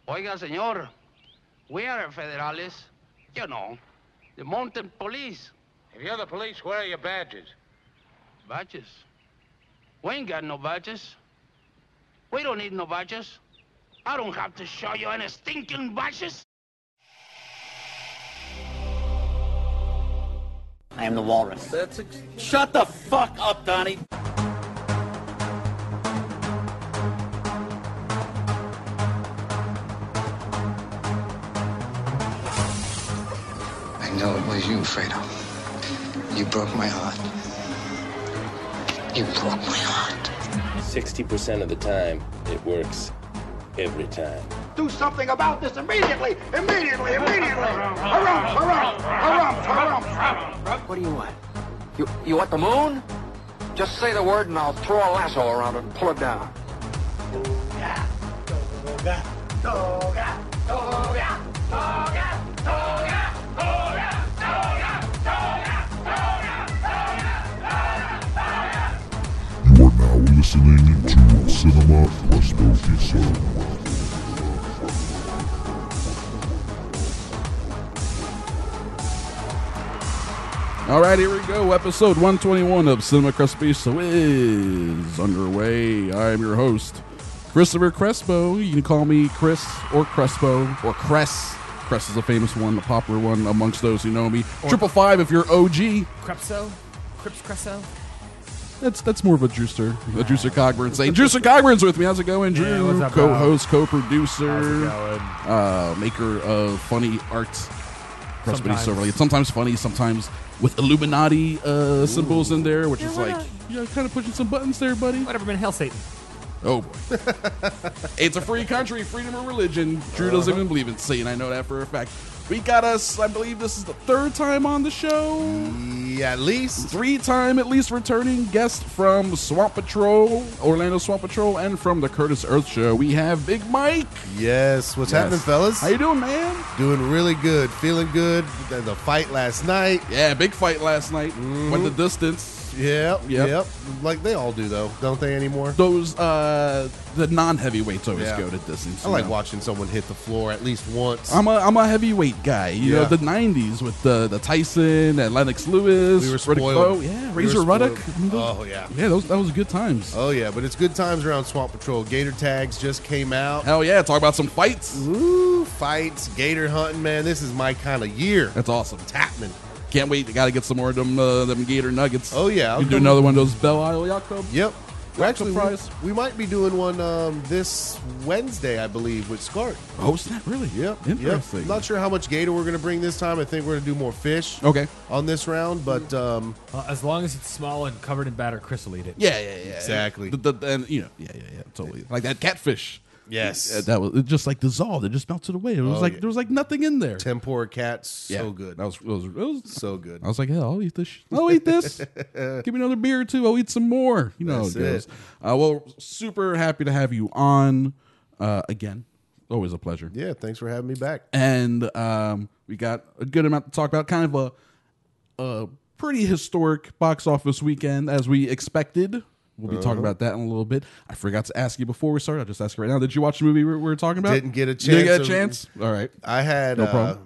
Oiga, señor, we are federales. You know, the mountain police. If you're the police, where are your badges? Badges? We ain't got no badges. We don't need no badges. I don't have to show you any stinking badges. I am the walrus. Shut the fuck up, Donnie. I know it was you, Fredo. You broke my heart. You broke my heart. 60% of the time, it works every time. Do something about this immediately! Immediately! Harumph! What do you want? You want the moon? Just say the word and I'll throw a lasso around it and pull it down. You are now listening to Cinema Crespo Queso. All right, here we go. Episode 121 of Cinema Crespiso is underway. I am your host, Christopher Crespo. You can call me Chris or Crespo or Cress. Cress is a famous one, a popular one amongst those who know me. 555 if you're OG. Crepso? Crips Cresso? That's more of a Drewster Cogburn saying. Drewster Cogburn's with me. How's it going, Drew? Yeah, what's up, co-host, co-producer, How's it going? maker of funny arts. Sometimes funny, sometimes with Illuminati symbols in there, which is like, kind of pushing some buttons there, buddy. Whatever, man. Hell, Satan. Oh, boy. It's a free country, freedom of religion. Drew doesn't even believe in Satan. I know that for a fact. We got us, I believe this is the third time on the show. Yeah, at least. 3-time at least returning guest from Swamp Patrol, Orlando Swamp Patrol, and from the Curtis Earth Show. We have Big Mike. Yes, what's happening, fellas? How you doing, man? Doing really good, feeling good. The fight last night. Yeah, big fight last night. Went the distance. Yep. Like they all do, though, don't they, anymore? Those, the non-heavyweights always go to distance. I like watching someone hit the floor at least once. I'm a heavyweight guy. You know, the 90s with the Tyson and Lennox Lewis. We were spoiled. Razor Ruddock. Oh, yeah. Yeah, that was good times. Oh, yeah, but it's good times around Swamp Patrol. Gator tags just came out. Hell yeah, talk about some fights. Ooh, fights, gator hunting, man. This is my kind of year. That's awesome. It's happening. Can't wait. Got to get some more of them Gator Nuggets. Oh, yeah. You do another one of those Belle Isle Yacht Club? Yep. Actually, prize. we might be doing one this Wednesday, I believe, with Scart. Oh, snap, really? Yep. Interesting. Yep. Not sure how much gator we're going to bring this time. I think we're going to do more fish on this round, but... as long as it's small and covered in batter, Chris will eat it. Yeah. Exactly. And, totally. Like that catfish. Yes. That was it just like dissolved. It just melted away. It was there was like nothing in there. Tempura cats, so good. That was so good. I was like, hell, I'll eat this. I'll eat this. Give me another beer or two. I'll eat some more. You know how it goes. Well, super happy to have you on again. Always a pleasure. Yeah, thanks for having me back. And we got a good amount to talk about. Kind of a pretty historic box office weekend as we expected. We'll be talking about that in a little bit. I forgot to ask you before we started. I'll just ask you right now. Did you watch the movie we were talking about? Didn't get a chance. Didn't get a chance? All right. I had, no problem.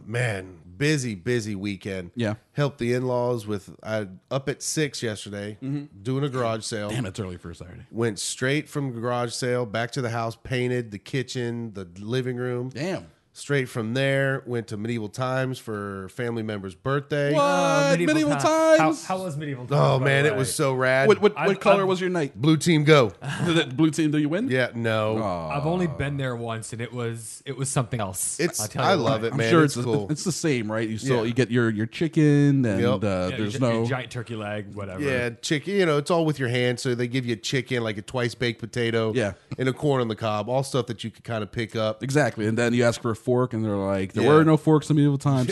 busy weekend. Yeah. Helped the in-laws with, up at 6 yesterday, doing a garage sale. Damn, it's early for a Saturday. Went straight from garage sale, back to the house, painted the kitchen, the living room. Damn. Straight from there, went to Medieval Times for family member's birthday. What? Medieval Times? How was Medieval Times? Oh, man, it was so rad. What color was your night? Blue team go. Blue team, do you win? Yeah, no. I've only been there once, and it was something else. I love it, man. I'm sure it's cool. It's the same, right? You still you get your chicken, and there's your giant turkey leg, whatever. Yeah, chicken. It's all with your hand. So they give you chicken, like a twice baked potato, and a corn on the cob, all stuff that you could kind of pick up. Exactly, and then you ask for a fork, and they're like, there were no forks in medieval times.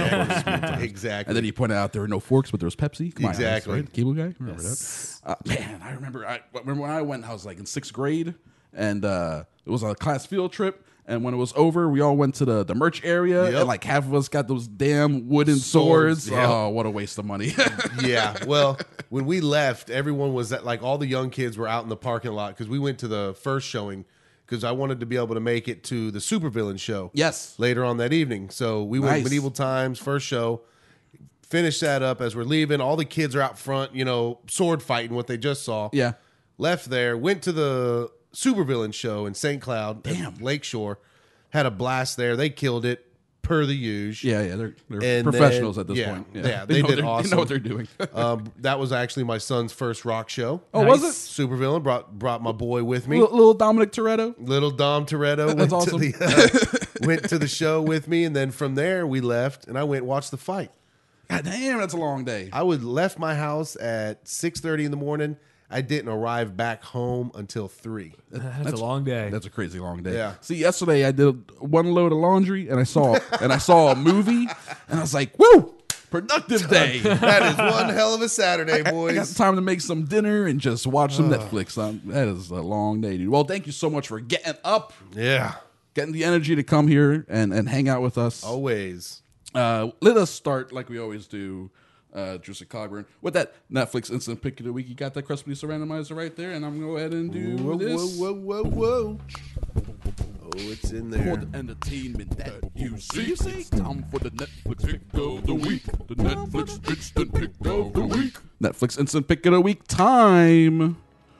Exactly. And then you point out there were no forks, but there was Pepsi. Come exactly. On, right? Cable guy. Remember that? Man, I remember when I went. I was like in 6th grade, and it was a class field trip. And when it was over, we all went to the merch area, and like half of us got those damn wooden swords. Yep. Oh, what a waste of money! Yeah. Well, when we left, everyone was all the young kids were out in the parking lot because we went to the first showing. because I wanted to be able to make it to the supervillain show. Yes. Later on that evening. So we went Medieval Times, first show, finished that up as we're leaving. All the kids are out front, sword fighting what they just saw. Yeah. Left there, went to the supervillain show in St. Cloud, Lakeshore, had a blast there. They killed it. Per the usual. Yeah, they're professionals at this point. Yeah, they did awesome. They know what they're doing. That was actually my son's first rock show. Oh, was it? Supervillain brought my boy with me. Little Dominic Toretto. Little Dom Toretto. That's awesome. Went to the show with me, and then from there we left, and I went and watched the fight. God damn, that's a long day. I left my house at 6:30 in the morning. I didn't arrive back home until 3. That's a long day. That's a crazy long day. Yeah. See, yesterday I did one load of laundry and I saw a movie and I was like, "Woo! Productive day." That is one hell of a Saturday, boys. I got time to make some dinner and just watch some Netflix. That is a long day, dude. Well, thank you so much for getting up. Yeah. Getting the energy to come here and hang out with us. Always. Let us start like we always do. Drewster Cogburn with that Netflix instant pick of the week. You got that Crispy randomizer right there, and I'm gonna go ahead and do this. Whoa. Oh, it's in there. For the entertainment that you see. Time for the Netflix pick of the week. The Netflix instant pick of the week. Netflix instant pick of the week time.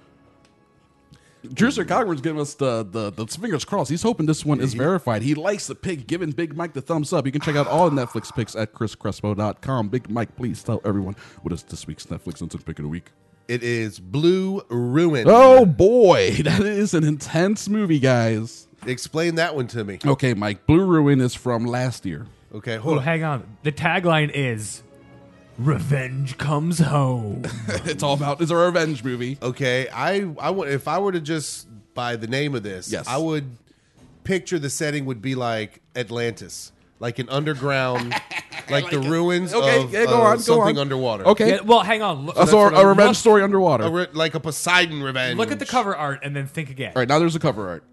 Drewster Cogburn's giving us the fingers crossed. He's hoping this one is verified. He likes the pick, giving Big Mike the thumbs up. You can check out all Netflix picks at chriscrespo.com. Big Mike, please tell everyone what is this week's Netflix instant pick of the week. It is Blue Ruin. Oh boy, that is an intense movie, guys. Explain that one to me. Okay, Mike. Blue Ruin is from last year. Okay, hold on. Hang on. The tagline is "Revenge Comes Home." It's a revenge movie. Okay, if I were to just by the name of this, yes, I would picture the setting would be like Atlantis, like an underground, like the ruins of something underwater. Okay, yeah, well, hang on. So a revenge story underwater, like a Poseidon revenge. Look at the cover art and then think again. All right, now there's a cover art.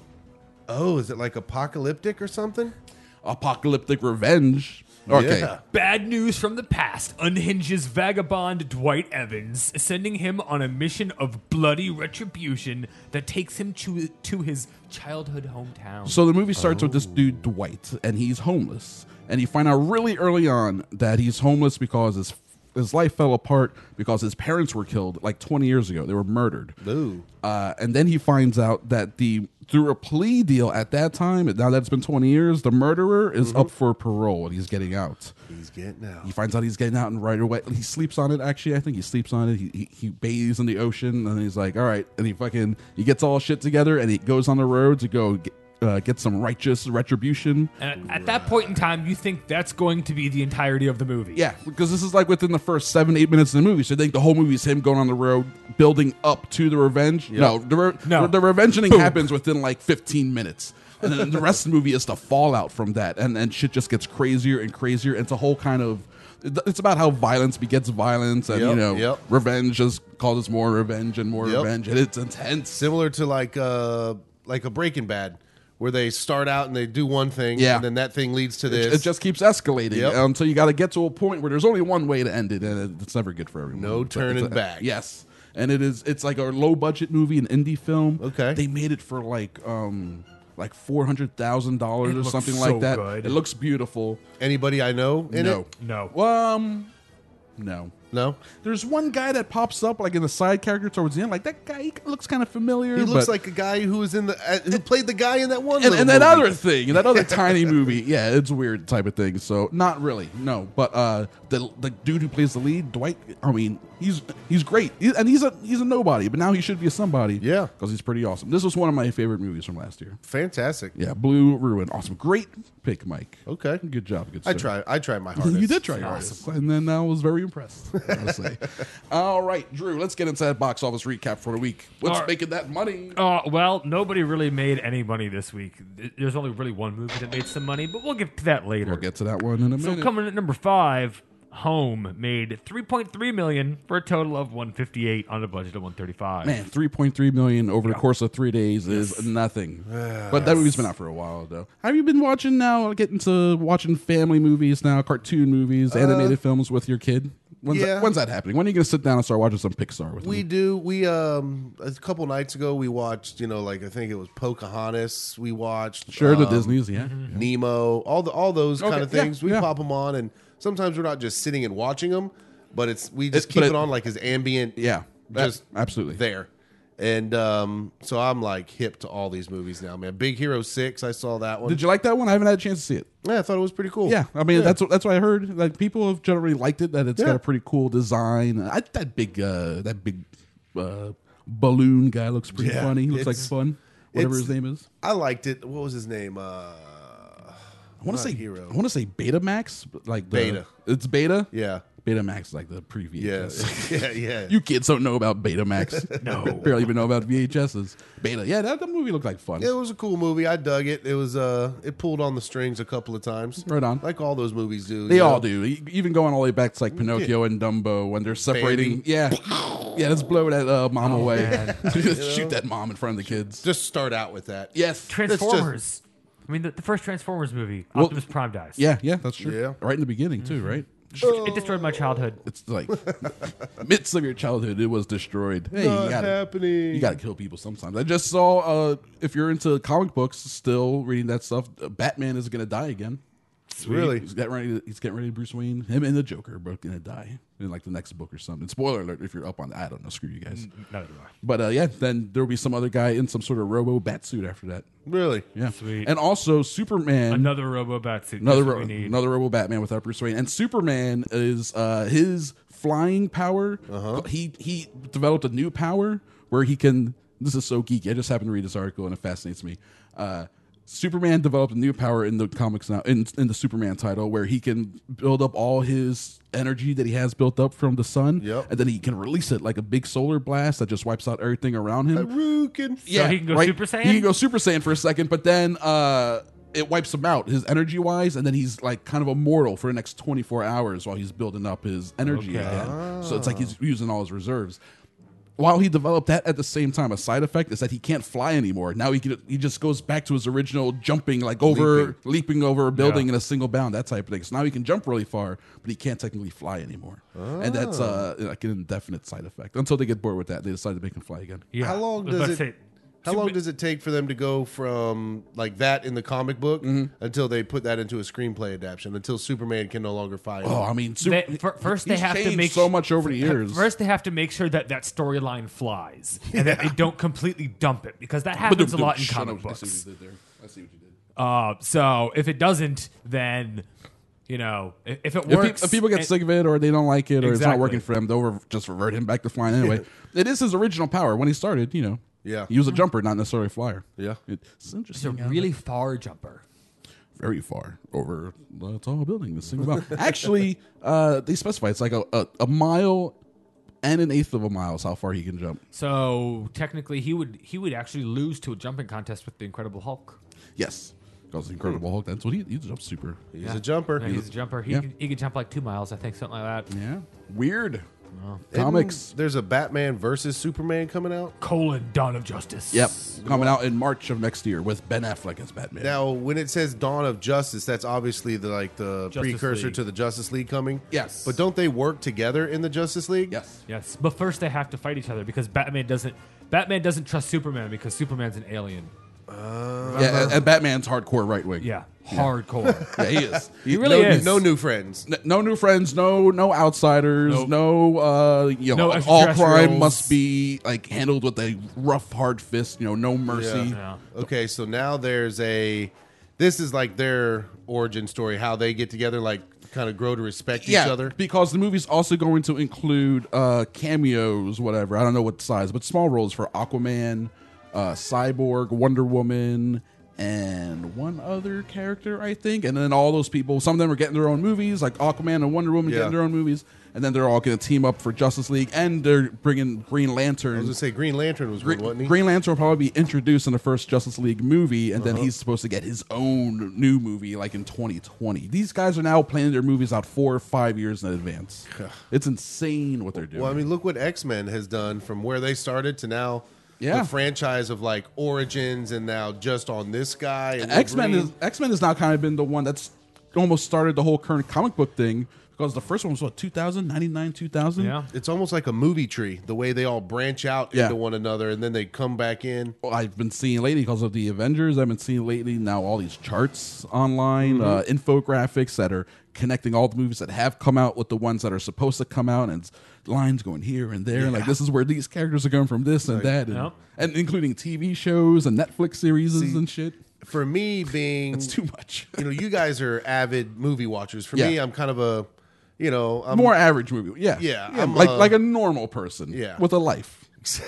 Oh, is it like apocalyptic or something? Apocalyptic revenge. Okay. Yeah. Bad news from the past unhinges vagabond Dwight Evans, sending him on a mission of bloody retribution that takes him to his childhood hometown. So the movie starts with this dude, Dwight, and he's homeless. And you find out really early on that he's homeless because his life fell apart because his parents were killed like 20 years ago. They were murdered. Ooh. And then he finds out that through a plea deal at that time, now that it's been 20 years, the murderer is up for parole and he's getting out. He's getting out. He finds out he's getting out, and right away he sleeps on it. Actually, I think he sleeps on it. He bathes in the ocean, and he's like, all right. And he gets all shit together, and he goes on the road to go get some righteous retribution. And at that point in time, you think that's going to be the entirety of the movie. Yeah, because this is like within the first 7-8 minutes of the movie. So I think the whole movie is him going on the road, building up to the revenge. Yep. No, the revengeing happens within like 15 minutes. And then the rest of the movie is the fallout from that. And shit just gets crazier and crazier. It's a whole kind of... It's about how violence begets violence, and revenge just causes more revenge and more revenge, and it's intense. Similar to like a Breaking Bad, where they start out and they do one thing, and then that thing leads to this. It just keeps escalating until you got to get to a point where there's only one way to end it, and it's never good for everyone. No turning back. Yes, and it's like a low budget movie, an indie film. Okay, they made it for like $400,000 or something like that. Good. It looks beautiful. Anybody I know in it? No. No. There's one guy that pops up like in the side character towards the end. Like that guy, he looks kind of familiar. He looks like a guy who was who played the guy in that one. And that other thing, that other tiny movie. Yeah, it's a weird type of thing. So not really, no. But the dude who plays the lead, Dwight. I mean, he's great, and he's a nobody, but now he should be a somebody. Yeah, because he's pretty awesome. This was one of my favorite movies from last year. Fantastic. Yeah, Blue Ruin, awesome, great pick, Mike. Okay, good job, good. I tried my hardest. You did try your hardest, and then I was very impressed. Honestly. All right, Drew, let's get into that box office recap for the week. What's making that money? Well, nobody really made any money this week. There's only really one movie that made some money, but we'll get to that later. We'll get to that one in a minute. So coming at number 5, Home made $3.3 million for a total of $158 on a budget of $135. Man, $3.3 million over the course of 3 days is nothing. But that movie's been out for a while, though. Have you been watching now? Getting to watching family movies now, cartoon movies, animated films with your kid? When's that happening? When are you going to sit down and start watching some Pixar with We me? do. We a couple nights ago we watched, like I think it was Pocahontas. We watched The Disney's, yeah. Nemo, all those kind of yeah, things. We yeah. pop them on, and sometimes we're not just sitting and watching them, but we just keep it on like as ambient. Yeah, just absolutely there. And so I'm like hip to all these movies now, man. Big Hero 6, I saw that one. Did you like that one? I haven't had a chance to see it. Yeah, I thought it was pretty cool. Yeah, I mean that's what I heard. Like people have generally liked it. That it's got a pretty cool design. That big balloon guy looks pretty funny. He looks like fun. Whatever his name is. I liked it. What was his name? I want to say Hero. I want to say Betamax, but like Beta. It's Beta. Yeah. Betamax is like the pre-VHS. Yeah. You kids don't know about Betamax. No, barely even know about VHSs. Beta. Yeah, that movie looked like fun. It was a cool movie. I dug it. It was it pulled on the strings a couple of times. Right on. Like all those movies do. They all do. Even going all the way back to like Pinocchio and Dumbo when they're separating. Bambi. Yeah. Let's blow that mom away. Shoot that mom in front of the kids. Just start out with that. Yes. Transformers. I mean, the first Transformers movie, Optimus Prime dies. Yeah, that's true. Yeah. Right in the beginning too, right? It destroyed my childhood. It's like midst of your childhood, it was destroyed. Hey, Not happening. You gotta kill people sometimes. I just saw if you're into comic books, still reading that stuff, Batman is gonna die again. Really? He's getting ready. Bruce Wayne, him and the Joker are both gonna die in like the next book or something. Spoiler alert if you're up on that. I don't know. Screw you guys. Neither do I. But then there will be some other guy in some sort of Robo Bat suit after that. Really? Yeah. Sweet. And also Superman. Another Robo Bat suit. Another That's what we need. Robo Batman without Bruce Wayne. And Superman is his flying power. He developed a new power where he can. This is so geeky. I just happened to read this article and it fascinates me. Superman developed a new power in the comics now, in the Superman title, where he can build up all his energy that he has built up from the sun, and then he can release it like a big solar blast that just wipes out everything around him. So he can go Super Saiyan? He can go Super Saiyan for a second, but then it wipes him out, his energy-wise, and then he's like kind of immortal for the next 24 hours while he's building up his energy again. So it's like he's using all his reserves. While he developed that at the same time, a side effect is that he can't fly anymore. Now he just goes back to his original jumping, like leaping over a building in a single bound, that type of thing. So now he can jump really far, but he can't technically fly anymore. And that's like an indefinite side effect. Until they get bored with that, they decide to make him fly again. Yeah. How long does it take for them to go from like that in the comic book until they put that into a screenplay adaptation? Until Superman can no longer fly? Oh, I mean, first they have to make so much over the years. First, they have to make sure that storyline flies and that they don't completely dump it, because that happens a lot in comic books. I see what you did. So if it doesn't, then if it works, if people get sick of it or they don't like it or it's not working for them, they'll just revert him back to flying anyway. It is his original power when he started. Yeah, he was a jumper, not necessarily a flyer. Yeah, it's interesting. He's a really far jumper. Very far over the tall building. This thing about actually, they specify it's like a mile and an eighth of a mile is how far he can jump. So technically, he would actually lose to a jumping contest with the Incredible Hulk. Yes, because the Incredible Hulk. That's what he jumps super. He's a jumper. Yeah, he's a jumper. He can jump like 2 miles, I think, something like that. Yeah, weird. Comics. There's a Batman versus Superman coming out. Dawn of Justice. Yep, coming out in March of next year with Ben Affleck as Batman. Now, when it says Dawn of Justice, that's obviously the precursor to the Justice League coming. Yes, but don't they work together in the Justice League? Yes. But first, they have to fight each other because Batman doesn't trust Superman because Superman's an alien. And Batman's hardcore right wing. Yeah, hardcore. Yeah, he is. He really is. No new friends. No new friends. No outsiders. Nope. No. All crime must be like handled with a rough, hard fist. No mercy. Yeah. Okay, so now this is like their origin story, how they get together, like kind of grow to respect each other. Because the movie's also going to include cameos, whatever. I don't know what size, but small roles for Aquaman, Cyborg, Wonder Woman, and one other character, I think. And then all those people, some of them are getting their own movies, like Aquaman and Wonder Woman getting their own movies. And then they're all going to team up for Justice League, and they're bringing Green Lantern. I was going to say Green Lantern was one, wasn't he? Green Lantern will probably be introduced in the first Justice League movie, and then he's supposed to get his own new movie like in 2020. These guys are now planning their movies out 4 or 5 years in advance. It's insane what they're doing. Well, I mean, look what X-Men has done from where they started to now. Yeah. The franchise of like Origins and now just on this guy. And X-Men has now kind of been the one that's almost started the whole current comic book thing. Because the first one was, what, 2000, 99, 2000? Yeah. It's almost like a movie tree, the way they all branch out into one another and then they come back in. Well, I've been seeing lately, because of the Avengers, I've been seeing lately now all these charts online, infographics that are connecting all the movies that have come out with the ones that are supposed to come out, and it's lines going here and there. And like, this is where these characters are going from this and that. And including TV shows and Netflix series and shit. For me, being... It's too much. You guys are avid movie watchers. For me, I'm kind of a... I'm more average movie. Yeah. I'm like a normal person with a life.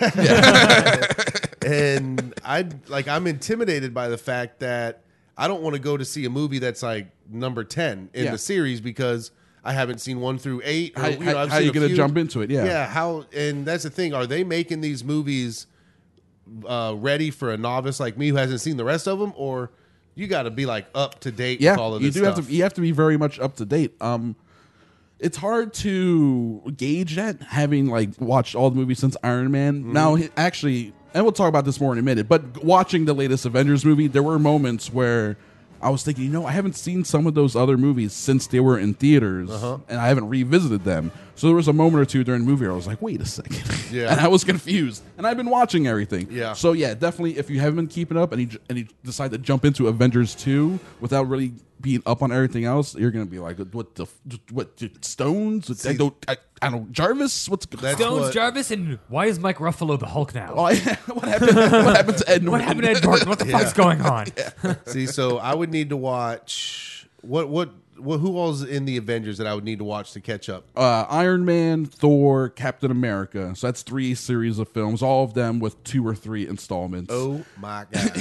And I'm intimidated by the fact that I don't want to go to see a movie that's like number 10 in the series because I haven't seen 1 through 8. Or, how are you going to jump into it? Yeah. And that's the thing. Are they making these movies ready for a novice like me who hasn't seen the rest of them, or you got to be like up to date with all of this stuff? You have to be very much up to date. It's hard to gauge that, having like watched all the movies since Iron Man. Now, actually, and we'll talk about this more in a minute, but watching the latest Avengers movie, there were moments where I was thinking, I haven't seen some of those other movies since they were in theaters, and I haven't revisited them. So there was a moment or two during the movie where I was like, wait a second. And I was confused. And I've been watching everything. Yeah. So yeah, definitely, if you haven't been keeping up and you decide to jump into Avengers 2 without really being up on everything else, you're going to be like, what Stones? I don't Jarvis? What's Stones, Jarvis, and why is Mike Ruffalo the Hulk now? What happened to Ed Norton? What happened to Ed Norton? What the fuck's going on? See, so I would need to watch who all's in the Avengers that I would need to watch to catch up? Iron Man, Thor, Captain America. So that's 3 series of films, all of them with 2 or 3 installments. Oh my god!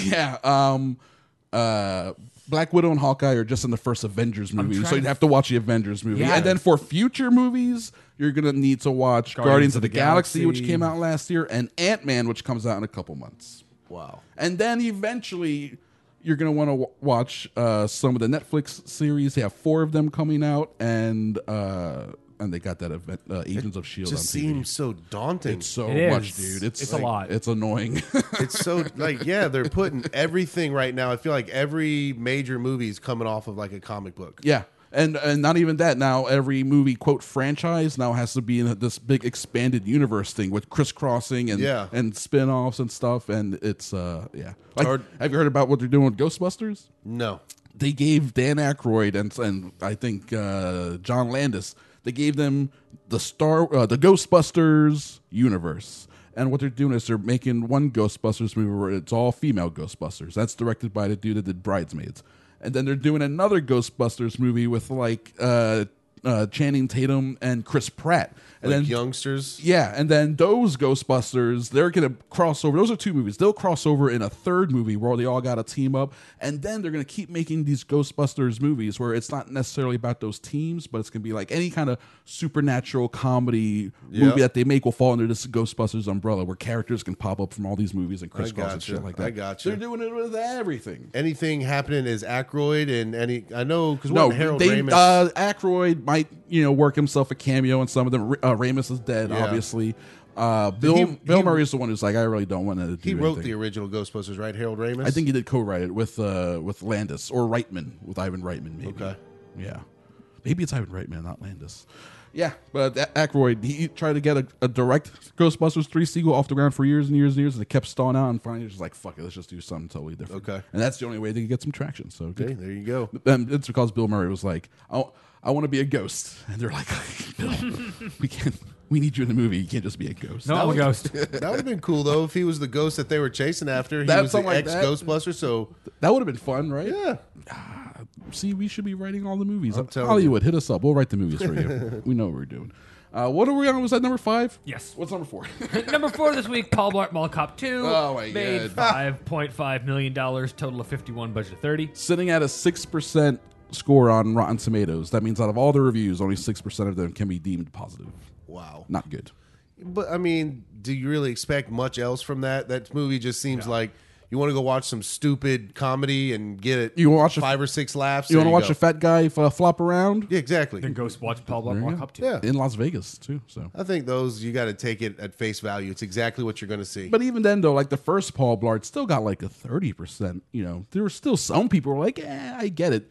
Yeah. Black Widow and Hawkeye are just in the first Avengers movie, so you'd have to watch the Avengers movie. Yeah. And then for future movies, you're going to need to watch Guardians of the Galaxy, which came out last year, and Ant-Man, which comes out in a couple months. Wow. And then eventually, you're going to want to watch some of the Netflix series. They have 4 of them coming out, and they got that event, Agents of S.H.I.E.L.D. Just on TV. seems so daunting. It's so It much, is. dude. It's a lot. It's annoying. It's so they're putting everything right now. I feel like every major movie is coming off of like a comic book. Yeah. And not even that. Now every movie, quote, franchise now has to be in this big expanded universe thing with crisscrossing and spin-offs and stuff. And it's, Like, have you heard about what they're doing with Ghostbusters? No. They gave Dan Aykroyd and I think John Landis, they gave them the Ghostbusters universe. And what they're doing is they're making one Ghostbusters movie where it's all female Ghostbusters. That's directed by the dude that did Bridesmaids. And then they're doing another Ghostbusters movie with like Channing Tatum and Chris Pratt. And like then youngsters? Yeah, and then those Ghostbusters, they're going to cross over. Those are 2 movies. They'll cross over in a 3rd movie where they all got to team up. And then they're going to keep making these Ghostbusters movies where it's not necessarily about those teams, but it's going to be like any kind of supernatural comedy movie that they make will fall under this Ghostbusters umbrella where characters can pop up from all these movies and crisscross and shit like that. I got you. They're doing it with everything. Anything happening is Aykroyd and I know because Harold they, Ramis. Aykroyd might work himself a cameo in some of them. Ramis is dead, obviously. Bill Murray is the one who's like, I really don't want to do He wrote anything. the original Ghostbusters, right? Harold Ramis. I think he did co-write it with Landis or Reitman, with Ivan Reitman, maybe. Okay. Yeah. Maybe it's Ivan Reitman, not Landis. Yeah, but Aykroyd, he tried to get a direct Ghostbusters 3 sequel off the ground for years and years and years, and it kept stalling out, and finally he was just like, fuck it, let's just do something totally different. Okay. And that's the only way they could get some traction. So okay, there you go. And it's because Bill Murray was like, I want to be a ghost. And they're like, Bill, we need you in the movie. You can't just be a ghost. No, I'm a ghost. That would have been cool, though, if he was the ghost that they were chasing after. He That's was the something like that. ex-Ghostbuster, so... That would have been fun, right? Yeah. See, we should be writing all the movies. I'm telling Hollywood, hit us up. We'll write the movies for you. We know what we're doing. What are we on? Was that number 5? Yes. What's number 4? Number 4 this week, Paul Blart Mall Cop 2. Oh, my made God. $5.5 million, total of 51, budget of 30. Sitting at a 6% score on Rotten Tomatoes. That means out of all the reviews, only 6% of them can be deemed positive. Wow. Not good. But, I mean, do you really expect much else from that? That movie just seems like you want to go watch some stupid comedy and get it you watch 5 or 6 laughs. You want to watch a fat guy flop around? Yeah, exactly. Then go watch Paul Blart Mall Cop 2. Yeah. In Las Vegas, too. So I think those, you got to take it at face value. It's exactly what you're going to see. But even then, though, like the first Paul Blart still got like a 30%. There were still some people who were like, I get it.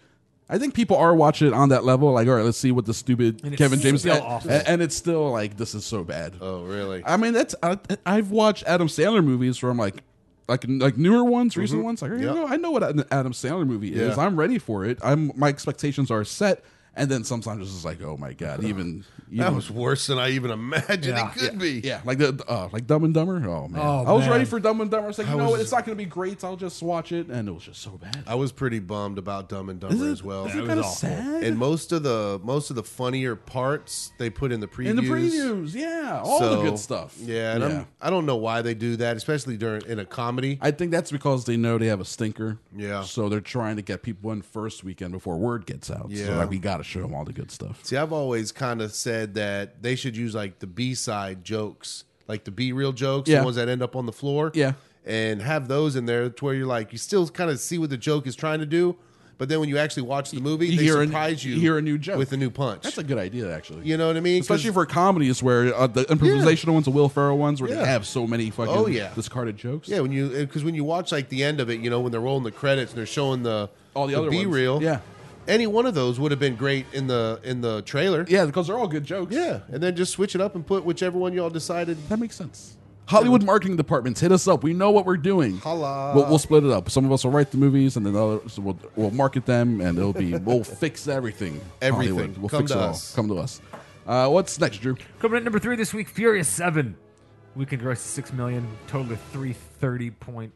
I think people are watching it on that level. Like, all right, let's see what the stupid And it's Kevin James still awful. and it's still like this is so bad. Oh, really? I mean, I've watched Adam Sandler movies from like newer ones, recent ones. Like, Yep. I know what an Adam Sandler movie is. Yeah. I'm ready for it. My expectations are set. And then sometimes it's just like, oh my god, even That was worse than I even imagined it could be. yeah, like like Dumb and Dumber. Oh man, Oh, I was man. ready for Dumb and Dumber. I was like, you know was- what, it's not going to be great. I'll just watch it, and it was just so bad. I was pretty bummed about Dumb and Dumber as well. Is it was kind of awful. sad? And most of the funnier parts they put in the previews. In the previews, yeah, all the So, good stuff. Yeah, and I don't know why they do that, especially in a comedy. I think that's because they know they have a stinker. Yeah. So they're trying to get people in first weekend before word gets out. So Yeah. like, we got to show them all the good stuff. See, I've always kind of said that they should use like the B-side jokes, like the B-reel jokes, Yeah. the ones that end up on the floor. Yeah. And have those in there to where you're like, you still kind of see what the joke is trying to do, but then when you actually watch the movie, You they hear surprise you hear a new joke with a new punch. That's a good idea, actually. You know what I mean? 'Cause- Especially for comedies where the improvisational ones, the Will Ferrell ones, where Yeah. they have so many fucking Oh, yeah. discarded jokes. yeah, when you watch like the end of it, you know, when they're rolling the credits and they're showing All the other ones. B-reel. Yeah. Any one of those would have been great in the trailer. Yeah, because they're all good jokes. Yeah, and then just switch it up and put whichever one y'all decided. That makes sense. Hollywood marketing departments, hit us up. We know what we're doing. Holla. We'll split it up. Some of us will write the movies, and then others we'll market them, and we'll fix everything. Everything. Hollywood. We'll Come fix to it all. us. Come to us. What's next, Drew? Coming at number 3 this week, Furious 7. Weekend gross $6 million, total of $330.5.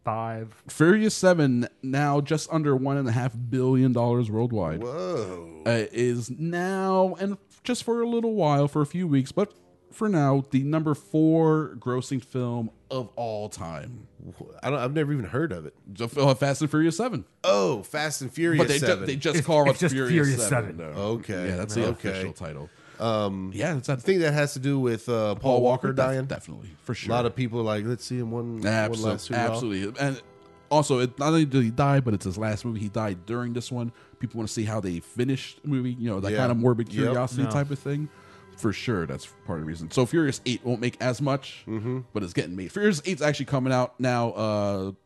Furious 7 now just under $1.5 billion worldwide. Whoa. Is now, and just for a little while, for a few weeks, but for now, the number 4 grossing film of all time. I've never even heard of it. Fast and Furious 7. Oh, Fast and Furious But they 7. they just It's- call it it's just Furious, Furious 7. 7. No. Okay. Yeah, that's the Okay. official title. Yeah, it's that I think that has to do with Paul Walker dying. Definitely, for A sure. lot of people are like, let's see him one last hurrah. Absolutely. And also, not only did he die, but it's his last movie. He died during this one. People want to see how they finished the movie, you know, that Yeah. kind of morbid Yep. curiosity No. type of thing. For sure, that's part of the reason. So Furious 8 won't make as much, Mm-hmm. but it's getting made. Furious 8's actually coming out now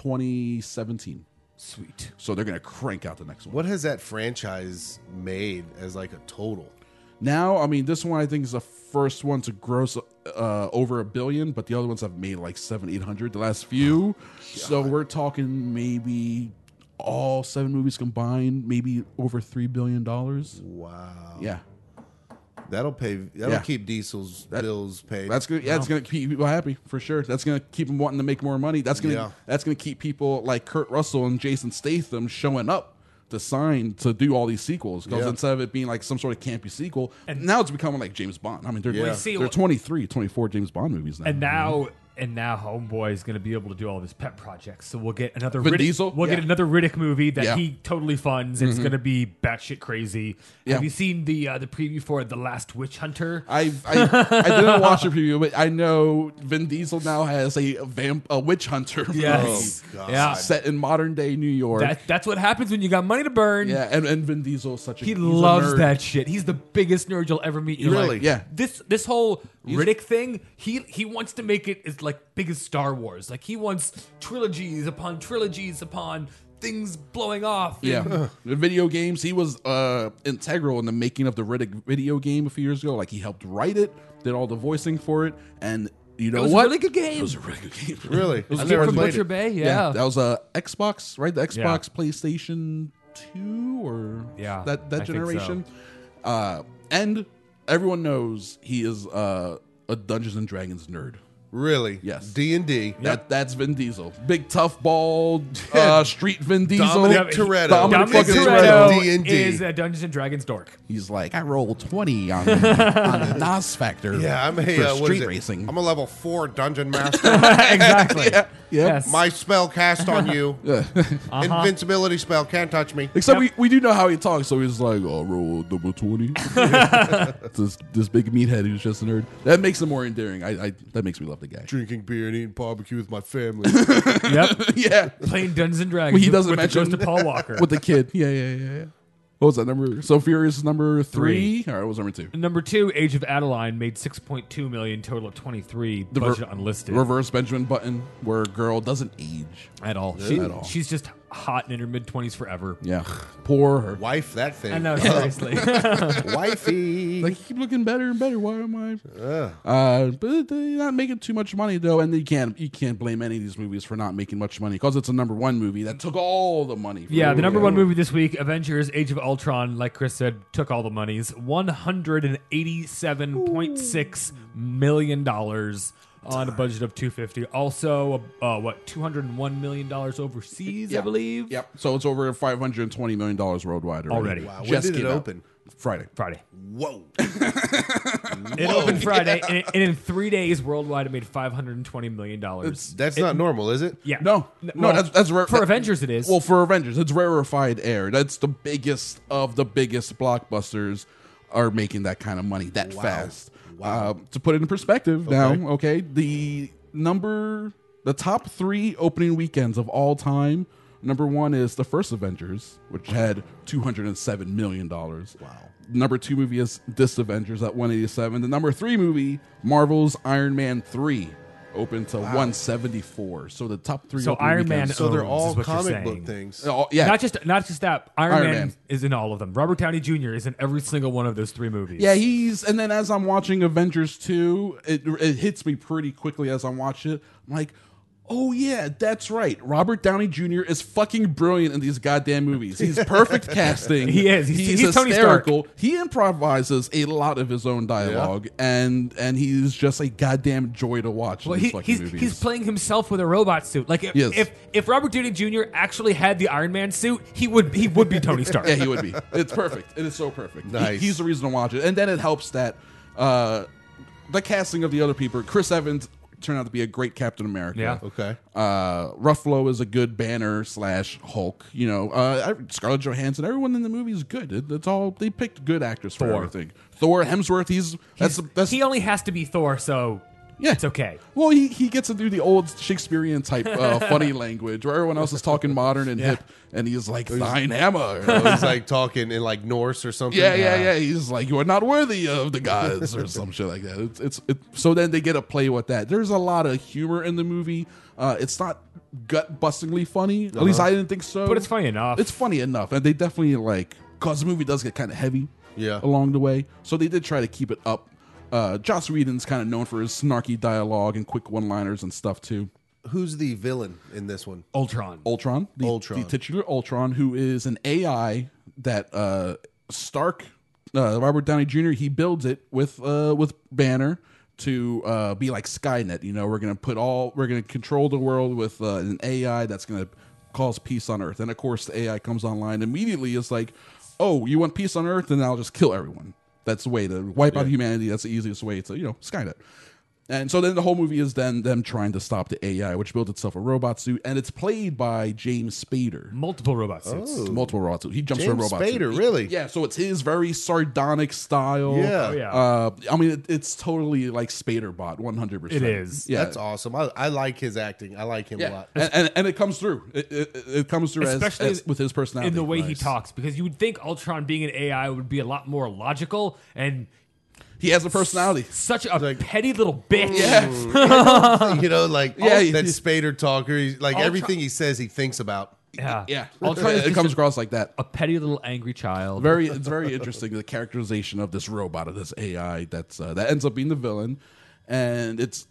2017. Sweet. So they're going to crank out the next one. What has that franchise made as like a total? Now, I mean, this one I think is the first one to gross over $1 billion, but the other ones have made like 700-800 the last few. So we're talking maybe all 7 movies combined, maybe over $3 billion. Wow. Yeah, That'll Yeah. keep Diesel's bills paid. that's good. Yeah, it's gonna keep people happy for sure. That's gonna keep them wanting to make more money. That's gonna keep people like Kurt Russell and Jason Statham showing up to sign to do all these sequels. Because Yeah. instead of it being like some sort of campy sequel, now it's becoming like James Bond. I mean, they're Yeah. See, they're 23, 24 James Bond movies now. And now Homeboy is going to be able to do all of his pet projects. So we'll get another Vin Riddick, Diesel? We'll get Yeah. another Riddick movie that Yeah. he totally funds. It's going to be batshit crazy. Yeah. Have you seen the preview for The Last Witch Hunter? I didn't watch the preview, but I know Vin Diesel now has a witch hunter Yes. Oh, God. Yeah. set in modern day New York. That's what happens when you got money to burn. yeah, and Vin Diesel is such a He he's a loves nerd. that shit. He's the biggest nerd you'll ever meet. You're Really? like, Yeah. This whole Riddick thing, he wants to make it as like big as Star Wars. Like he wants trilogies upon things blowing off. Yeah, the video games. He was integral in the making of the Riddick video game a few years ago. Like he helped write it, did all the voicing for it, and you know was a what? really good game. It was a really good game. Really? It was I a never from played Butcher it. Bay. Yeah. that was a Xbox, right? The Xbox, Yeah. PlayStation 2, or Yeah, that I think generation. And everyone knows he is a Dungeons and Dragons nerd. Really? Yes. D&D. That's Vin Diesel, big tough bald street Vin Diesel. Dominic Toretto. Dominic Dominic fucking Toretto D&D. is a Dungeons and Dragons dork. He's like, I rolled 20 on the NOS factor. Yeah, I'm for a street racing. I'm a level 4 dungeon master. Exactly. Yeah. Yes. My spell cast on you. Invincibility spell can't touch me. Except we do know how he talks, so he's like, oh, roll number 20. this big meathead who's just a nerd. That makes him more endearing. That makes me love the guy. Drinking beer and eating barbecue with my family. Yep. Yeah. Playing Dungeons and Dragons. Well, he doesn't with mention the ghost of Paul Walker. with the kid. Yeah. What was that number? So Furious is number 3. All right, what was number 2? Number 2, Age of Adeline, made $6.2 million, total of 23, budget unlisted. Reverse Benjamin Button, where a girl doesn't age. at all. At all. She's just hot in her mid-20s forever. Yeah, poor her. Wife that thing. I know, seriously. Wifey. Like, keep looking better and better. Why am I? But they're not making too much money though, and you can't blame any of these movies for not making much money because it's a #1 movie that took all the money. Yeah, the #1 movie this week, Avengers: Age of Ultron, like Chris said, took all the monies. $187.6 million on a budget of $250. Also, $201 million overseas, I believe. Yep. So it's over $520 million worldwide already. Wow. When Just did it came out. open? Friday. Whoa. It opened Friday, and in 3 days worldwide, it made $520 million. That's not normal, is it? Yeah. No, Well, that's rare. for Avengers, it is. Well, for Avengers, it's rarefied air. That's the biggest of the biggest blockbusters are making that kind of money that fast. Wow. To put it in perspective now, okay, the top 3 opening weekends of all time, #1 is the first Avengers, which had $207 million. Wow. #2 movie is this Avengers at 187. The #3 movie, Marvel's Iron Man 3, opened to 174. So the top 3 So opening Iron Man weekends. So they're owns, all is what you're comic book saying. things. Yeah. Not just that. Iron Iron Man Man. is in all of them. Robert Downey Jr. is in every single one of those 3 movies. Yeah, and then as I'm watching Avengers 2, it hits me pretty quickly as I'm watching it. I'm like, oh yeah, that's right. Robert Downey Jr. is fucking brilliant in these goddamn movies. He's perfect casting. He is. He's Tony hysterical. He improvises a lot of his own dialogue, and he's just a goddamn joy to watch. Well, in these fucking movies. he's playing himself with a robot suit. Like if Robert Downey Jr. actually had the Iron Man suit, he would be Tony Stark. Yeah, he would be. It's perfect. It is so perfect. Nice. He's the reason to watch it, and then it helps that the casting of the other people. Chris Evans turned out to be a great Captain America. Yeah. Okay. Ruffalo is a good Banner / Hulk. You know, Scarlett Johansson. Everyone in the movie is good. It's all they picked good actors for everything. Thor, Hemsworth. That's He only has to be Thor, so yeah, it's okay. Well, he gets to do the old Shakespearean type funny language where everyone else is talking modern and hip, and he's like thine hammer. He's like talking in like Norse or something. Yeah. He's like, you are not worthy of the gods or some shit like that. So then they get to play with that. There's a lot of humor in the movie. It's not gut-bustingly funny. At least I didn't think so. But it's funny enough. It's funny enough. And they definitely because the movie does get kind of heavy along the way. So they did try to keep it up. Joss Whedon's kind of known for his snarky dialogue and quick one-liners and stuff too. Who's the villain in this one? Ultron. The titular Ultron, who is an AI that Stark, Robert Downey Jr. He builds it with Banner to be like Skynet. You know, we're gonna control the world with an AI that's gonna cause peace on Earth. And of course, the AI comes online immediately. It's like, oh, you want peace on Earth? Then I'll just kill everyone. That's the way to wipe out humanity. That's the easiest way to, Skynet. And so then the whole movie is then them trying to stop the AI, which built itself a robot suit, and it's played by James Spader. Multiple robot suits. Multiple robot suits. He jumps James from a robot suit. Spader, really? Yeah, so it's his very sardonic style. Yeah. Oh, yeah. I mean, it's totally like Spader bot, 100%. It is. Yeah. That's awesome. I like his acting. I like him a lot. And it comes through. It comes through Especially as with his personality. in the way he Nice. talks, because you would think Ultron being an AI would be a lot more logical, and He has a personality. such a petty little bitch. Yeah. You know, like Yeah, that Spader talker. He's like Ultron- everything he says, he thinks about. Yeah. Yeah. Ultron is it just comes across like that. a petty little angry child. It's very interesting, the characterization of this robot, of this AI that ends up being the villain, and it's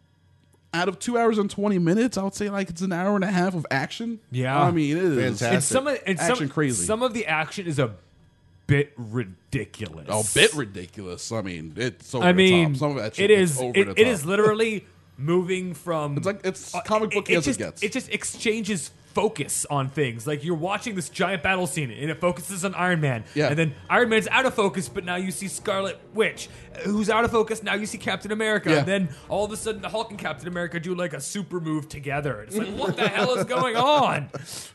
out of 2 hours and 20 minutes. I would say like it's an hour and a half of action. Yeah. I mean it is Fantastic. action crazy. Some of the action is a bit ridiculous. a bit ridiculous. I mean it's over I the mean, top. Some of that shit it is is. over the top. It is literally moving from. It's comic book as it gets. It just exchanges focus on things. Like you're watching this giant battle scene, and it focuses on Iron Man. Yeah. And then Iron Man's out of focus, but now you see Scarlet Witch, who's out of focus. Now you see Captain America. Yeah. And then all of a sudden, the Hulk and Captain America do like a super move together. It's like, what the hell is going on?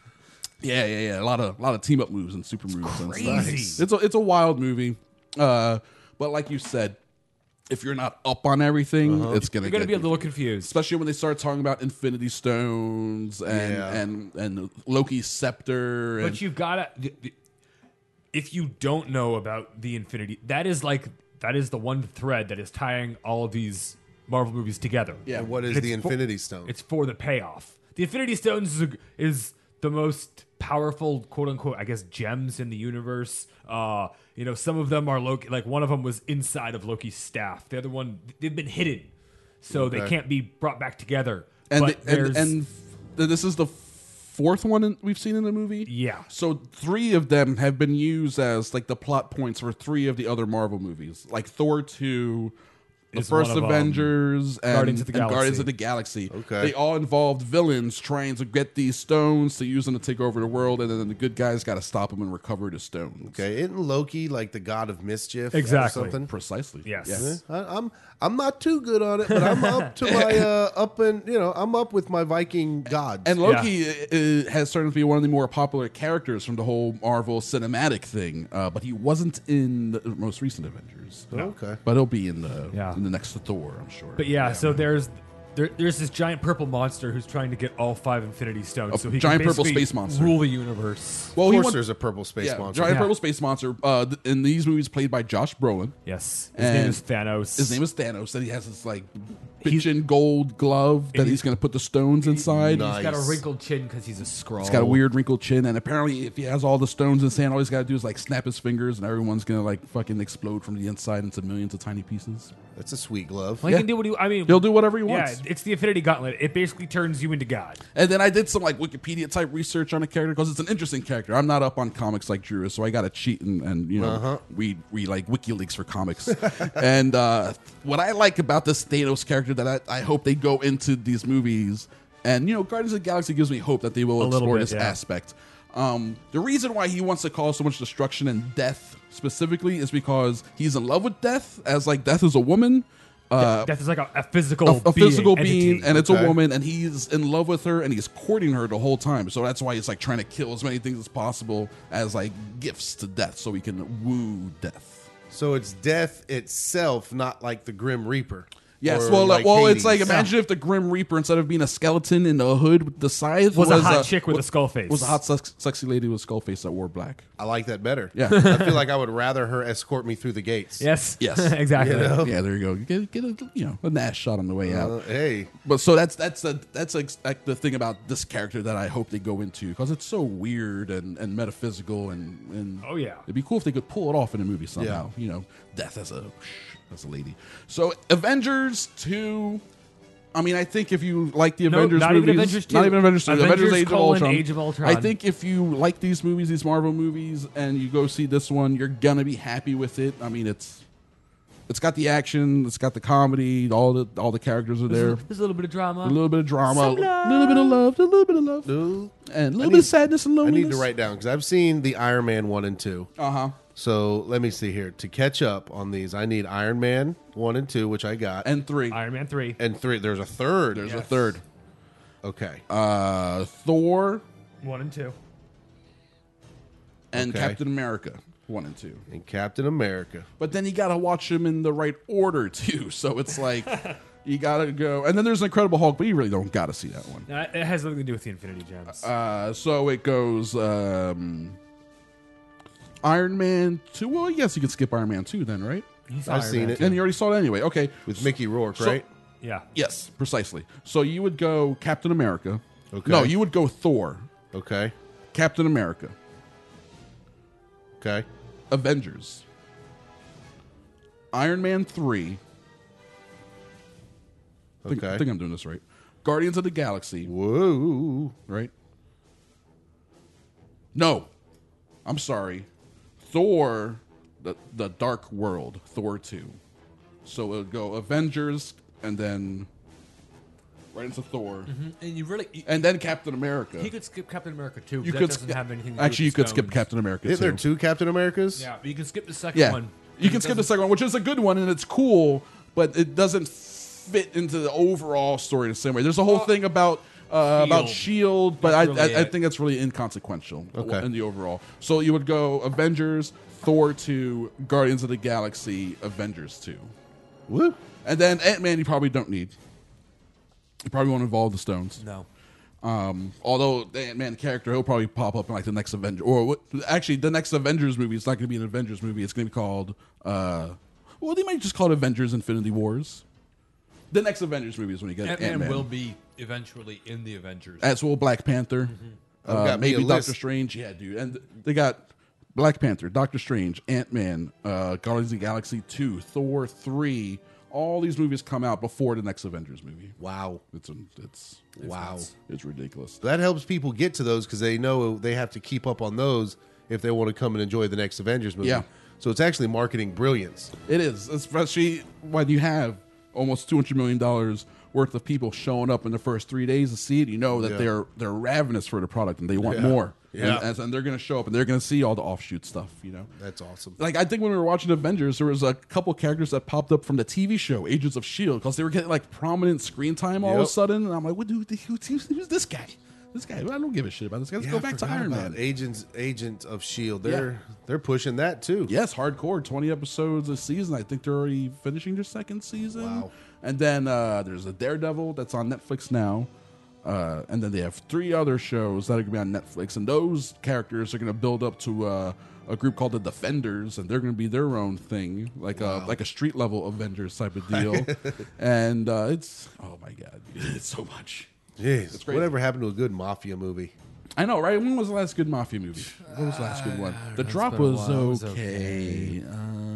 Yeah. A lot of team up moves and super moves. Crazy. And stuff. It's a wild movie. But like you said, if you're not up on everything, it's You're gonna be a little confused. especially when they start talking about Infinity Stones and Loki's scepter. But And, you've got to. If you don't know about the Infinity, that is the one thread that is tying all of these Marvel movies together. Yeah. And what is And the it's for- Infinity Stone? It's for the payoff. The Infinity Stones is the most powerful, quote unquote, I guess, gems in the universe. Some of them are Loki. Like one of them was inside of Loki's staff. The other one, they've been hidden, so they can't be brought back together. And But and this is the fourth one we've seen in the movie. Yeah. So 3 of them have been used as like the plot points for 3 of the other Marvel movies, like Thor 2. The Is first one of, Avengers and Guardians of the Galaxy. Guardians of the Galaxy. Okay. They all involved villains trying to get these stones to use them to take over the world, and then the good guys got to stop them and recover the stones. Okay, isn't Loki like the god of mischief? Exactly. Or something? Precisely. Yes. I'm not too good on it, but I'm up to my I'm up with my Viking gods. And Loki has started to be one of the more popular characters from the whole Marvel cinematic thing, but he wasn't in the most recent Avengers. Okay. But he'll be in the next Thor, I'm sure. But so there's this giant purple monster who's trying to get all 5 Infinity Stones. So he giant can purple basically space monster. rule the universe. Well, of course, there's a purple space monster. Giant purple space monster. In these movies, played by Josh Brolin. Yes, his And name is Thanos. His name is Thanos. And he has this like bitchin' gold glove that he's going to put the stones inside. Nice. He's got a wrinkled chin because he's a Skrull. He's got a weird wrinkled chin, and apparently, if he has all the stones in his hand, all he's got to do is like snap his fingers, and everyone's gonna like fucking explode from the inside into millions of tiny pieces. That's a sweet glove. Well, he can do what he'll do whatever he wants. Yeah, it's the Infinity Gauntlet. It basically turns you into God. And then I did some like Wikipedia type research on the character because it's an interesting character. I'm not up on comics like Drew is, so I got to cheat and read like WikiLeaks for comics. And what I like about this Thanos character that I hope they go into these movies, and Guardians of the Galaxy gives me hope that they will explore this aspect. The reason why he wants to cause so much destruction and death specifically is because he's in love with death, as like death is a woman. Death is like a physical physical being, being, and it's a woman, and he's in love with her, and he's courting her the whole time. So that's why he's like trying to kill as many things as possible as like gifts to death, so he can woo death. So it's death itself, not like the Grim Reaper. Yes, Or well, it's like Hades. imagine if the Grim Reaper, instead of being a skeleton in the hood with the scythe, was a hot chick with a skull face. Was a hot, sexy lady with a skull face that wore black. I like that better. Yeah. I feel like I would rather her escort me through the gates. Yes, exactly. You Yeah, there you go. Get a Nash shot on the way out. Hey, but so that's like the thing about this character that I hope they go into, because it's so weird and metaphysical and oh yeah, it'd be cool if they could pull it off in a movie somehow. Death as a lady. So Avengers 2. I mean, I think if you like the Avengers not movies, even Avengers 2. not even Avengers 2, Avengers Age of Age of Ultron. I think if you like these movies, these Marvel movies, and you go see this one, you're gonna be happy with it. I mean, it's got the action, it's got the comedy, all the characters are there. There's a little bit of drama, a little bit of drama, a Some love. little bit of love, a little bit of love, and a little bit of sadness and I loneliness. need to write down because I've seen the Iron Man 1 and 2. So let me see here. To catch up on these, I need Iron Man 1 and 2, which I got. And 3. Iron Man 3. And 3. There's a third. There's a third. Okay. Thor 1 and 2. and Okay. Captain America 1 and 2. And Captain America. But then you got to watch them in the right order too. So it's like you got to go. And then there's Incredible Hulk, but you really don't got to see that one. It has nothing to do with the Infinity Gems. So it goes Iron Man 2. Well, yes, you could skip Iron Man 2 then, right? I've seen it. And you already saw it anyway. Okay. With Mickey Rourke, So- right? Yeah. Yes, precisely. So you would go Captain America. Okay. No, you would go Thor, Okay. Captain America, Okay. Avengers, Iron Man 3. I think I'm doing this right. Guardians of the Galaxy. Whoa. Right? No. I'm sorry. Thor, the Dark World, Thor 2. So it'll go Avengers and then right into Thor. And you really, And then Captain America. he could skip Captain America too. You that could doesn't skip, have anything. To do actually, you with could the skip stones. Captain America Isn't there too. 2 Captain Americas? Yeah, but you can skip the second Yeah, one. you can skip the second one, which is a good one and it's cool, but it doesn't fit into the overall story the same way. There's a whole thing about Shield, but That's really I it. think that's really inconsequential Okay. in the overall. So you would go Avengers, Thor 2, Guardians of the Galaxy, Avengers 2. Woo. And then Ant-Man you probably don't need. You probably won't involve the stones. No. Although the Ant-Man character, he'll probably pop up in like the next Avenger, or actually the next Avengers movie. It's not going to be an Avengers movie. It's going to be called, well, they might just call it Avengers: Infinity Wars. The next Avengers movie is when you get Ant-Man Ant-Man. will be eventually in the Avengers. As will Black Panther. got me a maybe list. Doctor Strange. Yeah, dude. And they got Black Panther, Doctor Strange, Ant-Man, Guardians of the Galaxy 2, Thor 3. All these movies come out before the next Avengers movie. Wow. It's Wow. It's ridiculous. That helps people get to those because they know they have to keep up on those if they want to come and enjoy the next Avengers movie. Yeah. So it's actually marketing brilliance. It is, especially when you have almost $200 million worth of people showing up in the first 3 days to see it. You know that they're ravenous for the product and they want more. Yeah. And they're going to show up and they're going to see all the offshoot stuff, you know. That's awesome. Like, I think when we were watching Avengers, there was a couple characters that popped up from the TV show Agents of S.H.I.E.L.D. because they were getting like prominent screen time all of a sudden. And I'm like, who's this guy? This guy, I don't give a shit about this guy. Let's go back to Iron Man. Agent of S.H.I.E.L.D. They're pushing that too. Yes, hardcore. 20 episodes a season. I think they're already finishing their second season. Wow. And then there's a Daredevil that's on Netflix now. And then they have 3 other shows that are going to be on Netflix. And those characters are going to build up to a group called the Defenders. And they're going to be their own thing, like a street level Avengers type of deal. And it's, oh my God, it's so much. Jeez. It's crazy. Whatever happened to a good mafia movie? I know, right? When was the last good mafia movie? What was the last good one? The Drop was okay.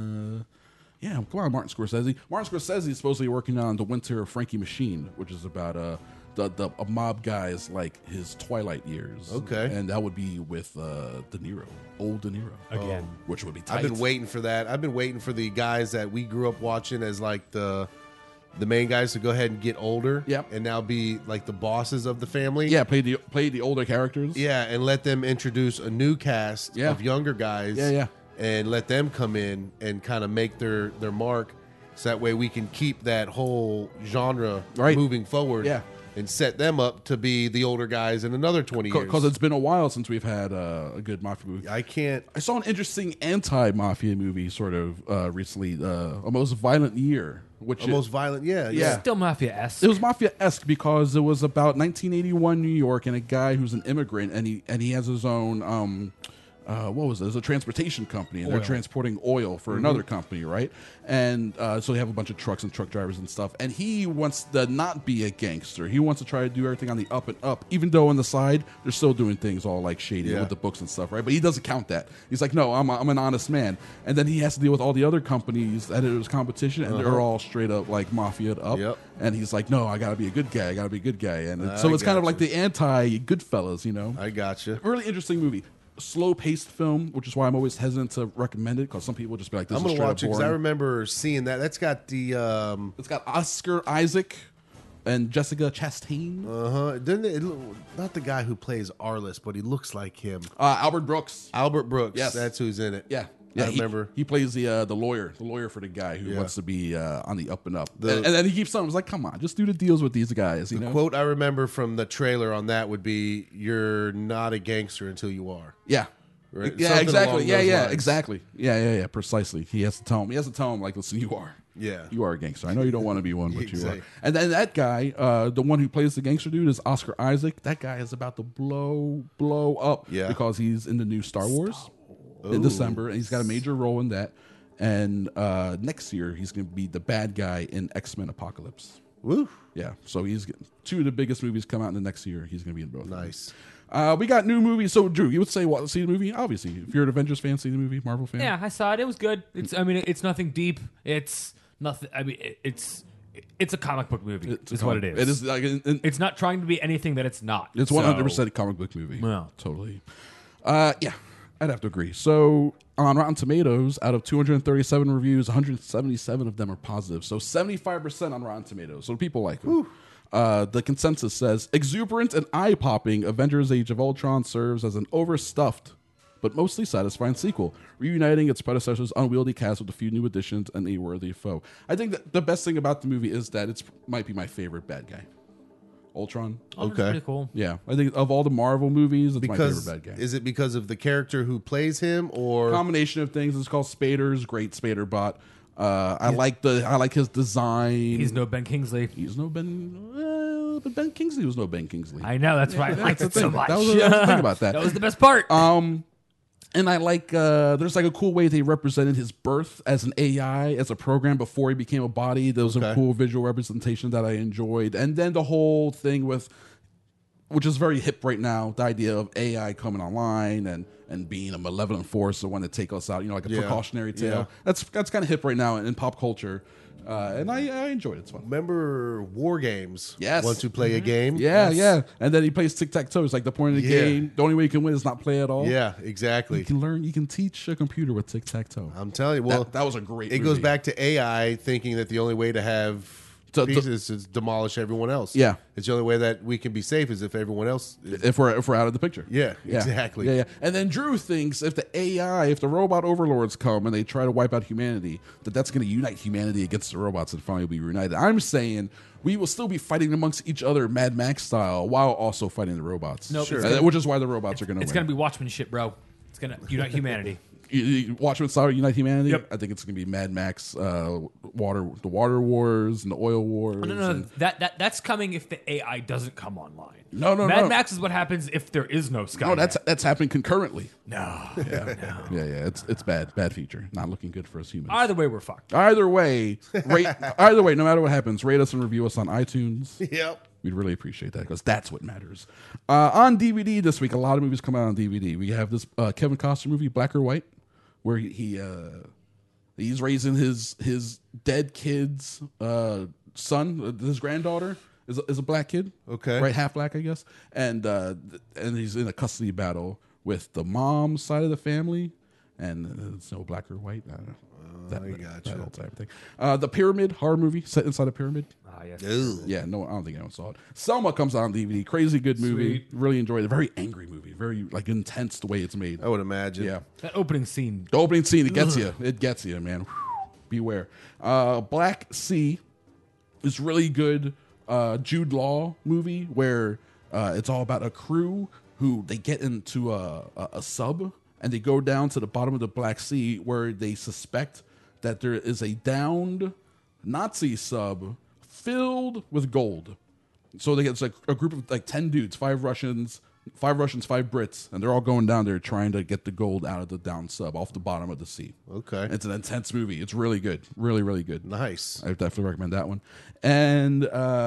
Yeah, come on, Martin Scorsese. Martin Scorsese is supposedly working on The Winter of Frankie Machine, which is about a mob guy's like his twilight years. Okay. And that would be with De Niro, old De Niro. Again. Which would be tight. I've been waiting for that. I've been waiting for the guys that we grew up watching as like the main guys to go ahead and get older. Yep. And now be like the bosses of the family. Yeah, play the older characters. Yeah, and let them introduce a new cast of younger guys. Yeah, yeah. And let them come in and kind of make their mark, so that way we can keep that whole genre moving forward. Yeah. And set them up to be the older guys in another 20 years. Because it's been a while since we've had a good mafia movie. I saw an interesting anti-mafia movie sort of recently, A Most Violent Year. Most Violent, yeah. Still mafia-esque. It was mafia-esque because it was about 1981 New York and a guy who's an immigrant and he has his own what was it? It was a transportation company, and they're transporting oil for another company, right? And so they have a bunch of trucks and truck drivers and stuff. And he wants to not be a gangster. He wants to try to do everything on the up and up, even though on the side they're still doing things all like shady with the books and stuff, right? But he doesn't count that. He's like, no, I'm an honest man. And then he has to deal with all the other companies that it was competition, and they're all straight up like mafia'd up. Yep. And he's like, no, I got to be a good guy. I got to be a good guy. And so it's kind of like the anti-Goodfellas, you know? I gotcha. Really interesting movie. Slow-paced film, which is why I'm always hesitant to recommend it because some people just be like, "This I'm is gonna straight watch it up because I boring." remember seeing that. That's got the It's got Oscar Isaac and Jessica Chastain. Not the guy who plays Arliss, but he looks like him. Albert Brooks. Albert Brooks. Yes. That's who's in it. Yeah. I remember. He plays the lawyer for the guy who wants to be on the up and up. The- and then he keeps telling him, "It's like, come on, just do the deals with these guys." You The know? quote I remember from the trailer on that would be, "You're not a gangster until you are." Yeah. Right? Yeah, Something exactly. along Yeah, those yeah, lines. exactly. Yeah, precisely. He has to tell him, like, listen, you are. Yeah. You are a gangster. I know you don't want to be one, but Exactly. you are. And then that guy, the one who plays the gangster dude, is Oscar Isaac. That guy is about to blow up because he's in the new Star Wars in December, and he's got a major role in that. And next year, he's going to be the bad guy in X-Men Apocalypse. Woo. Yeah, so he's getting 2 of the biggest movies come out in the next year. He's going to be in both. Nice. We got new movies. So, Drew, you would say what? See the movie? Obviously, if you're an Avengers fan, see the movie. Marvel fan. Yeah, I saw it. It was good. It's nothing deep. It's nothing. I mean, it's a comic book movie. It's what it is. It is like it's not trying to be anything that it's not. It's 100% a comic book movie. Well. Totally. Yeah, I'd have to agree. So on Rotten Tomatoes, out of 237 reviews, 177 of them are positive. So 75% on Rotten Tomatoes. So people like it. The consensus says, exuberant and eye-popping, Avengers Age of Ultron serves as an overstuffed but mostly satisfying sequel, reuniting its predecessor's unwieldy cast with a few new additions and a worthy foe. I think that the best thing about the movie is that it might be my favorite bad guy. Ultron. Oh, that's pretty cool. Yeah, I think of all the Marvel movies, it's my favorite bad guy. Is it because of the character who plays him, or combination of things? It's called Spader's great Spader bot. I like his design. He's no Ben Kingsley. He's no Ben. But Ben Kingsley was no Ben Kingsley. I know. That's why I liked it so much. That was the thing about that. That was the best part. And I like, there's like a cool way they represented his birth as an AI, as a program before he became a body. There was a cool visual representation that I enjoyed. And then the whole thing with which is very hip right now. The idea of AI coming online and being a malevolent force, the one to take us out, like a precautionary tale. Yeah. That's kind of hip right now in pop culture. And I enjoyed it. It's fun. Remember War Games? Yes. Once you play a game? Yeah, Yes. yeah. And then he plays tic-tac-toe. It's like the point of the game. The only way you can win is not play at all. Yeah, exactly. You can teach a computer with tic-tac-toe. I'm telling you. Well, that was a great It movie. goes back to AI thinking that the only way to have peace is to demolish everyone else. Yeah. It's the only way that we can be safe is if everyone else if we're out of the picture. Yeah, exactly. Yeah. And then Drew thinks if the robot overlords come and they try to wipe out humanity, that's going to unite humanity against the robots and finally be reunited. I'm saying we will still be fighting amongst each other Mad Max style while also fighting the robots. Nope, Which is why the robots are going to win. It's going to be watchmanship, bro. It's going to unite humanity. Watchmen style unite humanity. Yep. I think it's going to be Mad Max, the water wars and the oil wars. No. That's coming if the AI doesn't come online. No. Mad Max is what happens if there is no Skynet. No, that's happening concurrently. No. Yeah. It's bad feature. Not looking good for us humans. Either way, we're fucked. Either way, no matter what happens, rate us and review us on iTunes. Yep. We'd really appreciate that because that's what matters. On DVD this week, a lot of movies come out on DVD. We have this Kevin Costner movie, Black or White, where he's raising his dead kid's son. His granddaughter is a black kid. Okay. Right, half black, I guess. And he's in a custody battle with the mom's side of the family. And it's no black or white. I don't know. That whole type of thing. The Pyramid horror movie set inside a pyramid. Ah, yes. Yeah, no, I don't think anyone saw it. Selma comes out on DVD. Crazy good movie. Sweet. Really enjoyed it. Very angry movie. Very intense the way it's made. I would imagine. Yeah. That opening scene. The opening scene, it gets you. It gets you, man. Beware. Black Sea is really good Jude Law movie where it's all about a crew who they get into a sub and they go down to the bottom of the Black Sea where they suspect that there is a downed Nazi sub filled with gold. So they get it's like a group of 10 dudes, 5 Russians, 5 Brits, and they're all going down there trying to get the gold out of the down sub off the bottom of the sea. Okay. It's an intense movie. It's really good. Really, really good. Nice. I definitely recommend that one. And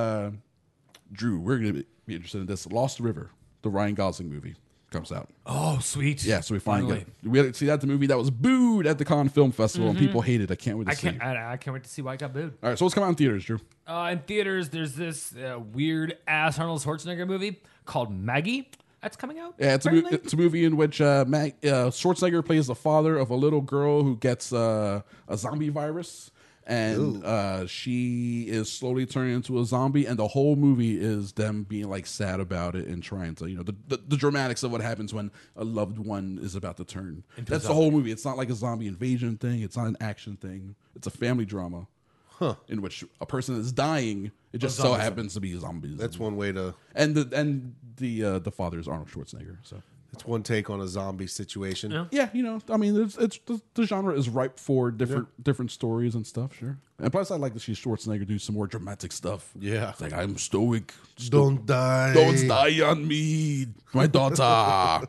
Drew, we're going to be interested in this. Lost River, the Ryan Gosling movie, comes out. Oh, sweet. Yeah, so we finally we had to see that. The movie that was booed at the Cannes Film Festival, and people hated it. I can't wait to see it. I can't wait to see why it got booed. All right, so what's coming out in theaters, Drew? In theaters, there's this weird ass Arnold Schwarzenegger movie called Maggie. That's coming out. Yeah, it's a movie in which Schwarzenegger plays the father of a little girl who gets a zombie virus, and she is slowly turning into a zombie, and the whole movie is them being sad about it and trying to, the dramatics of what happens when a loved one is about to turn. That's the whole movie. It's not like a zombie invasion thing. It's not an action thing. It's a family drama. In which a person is dying, it just so happens to be zombies. That's one way to. And the father is Arnold Schwarzenegger. So it's one take on a zombie situation. yeah, I mean, it's the genre is ripe for different stories and stuff. Sure, and plus I like to see Schwarzenegger do some more dramatic stuff. Yeah, it's like I'm stoic. Don't die. Don't die on me, my daughter.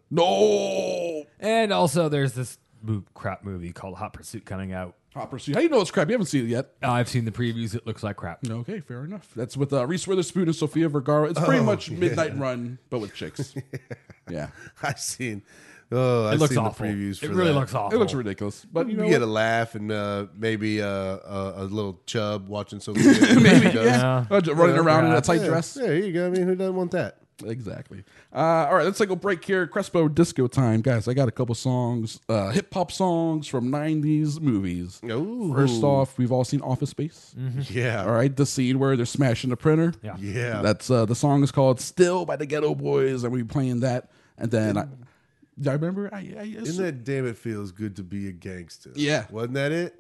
No. And also, there's this crap movie called Hot Pursuit coming out. Hot Pursuit. How you know it's crap? You haven't seen it yet. I've seen the previews. It looks like crap. Okay, fair enough. That's with Reese Witherspoon and Sofia Vergara. It's pretty much Midnight Run, but with chicks. Yeah. I've seen. I've looks seen awful. the previews. It for really that. looks awful. It looks ridiculous, but you get a laugh and maybe a little chub watching Sofia. Maybe, yeah. Running around in a tight dress. Yeah, here you go. I mean, who doesn't want that? Exactly. All right, let's take a break here. Crespo disco time, guys. I got a couple songs, hip hop songs from '90s movies. Ooh. First off, we've all seen Office Space. Yeah. All right, the scene where they're smashing the printer. Yeah. That's the song is called "Still" by the Ghetto Boys, and we playing that. And then I remember. Isn't that "Damn It Feels Good to Be a Gangster"? Yeah. Wasn't that it?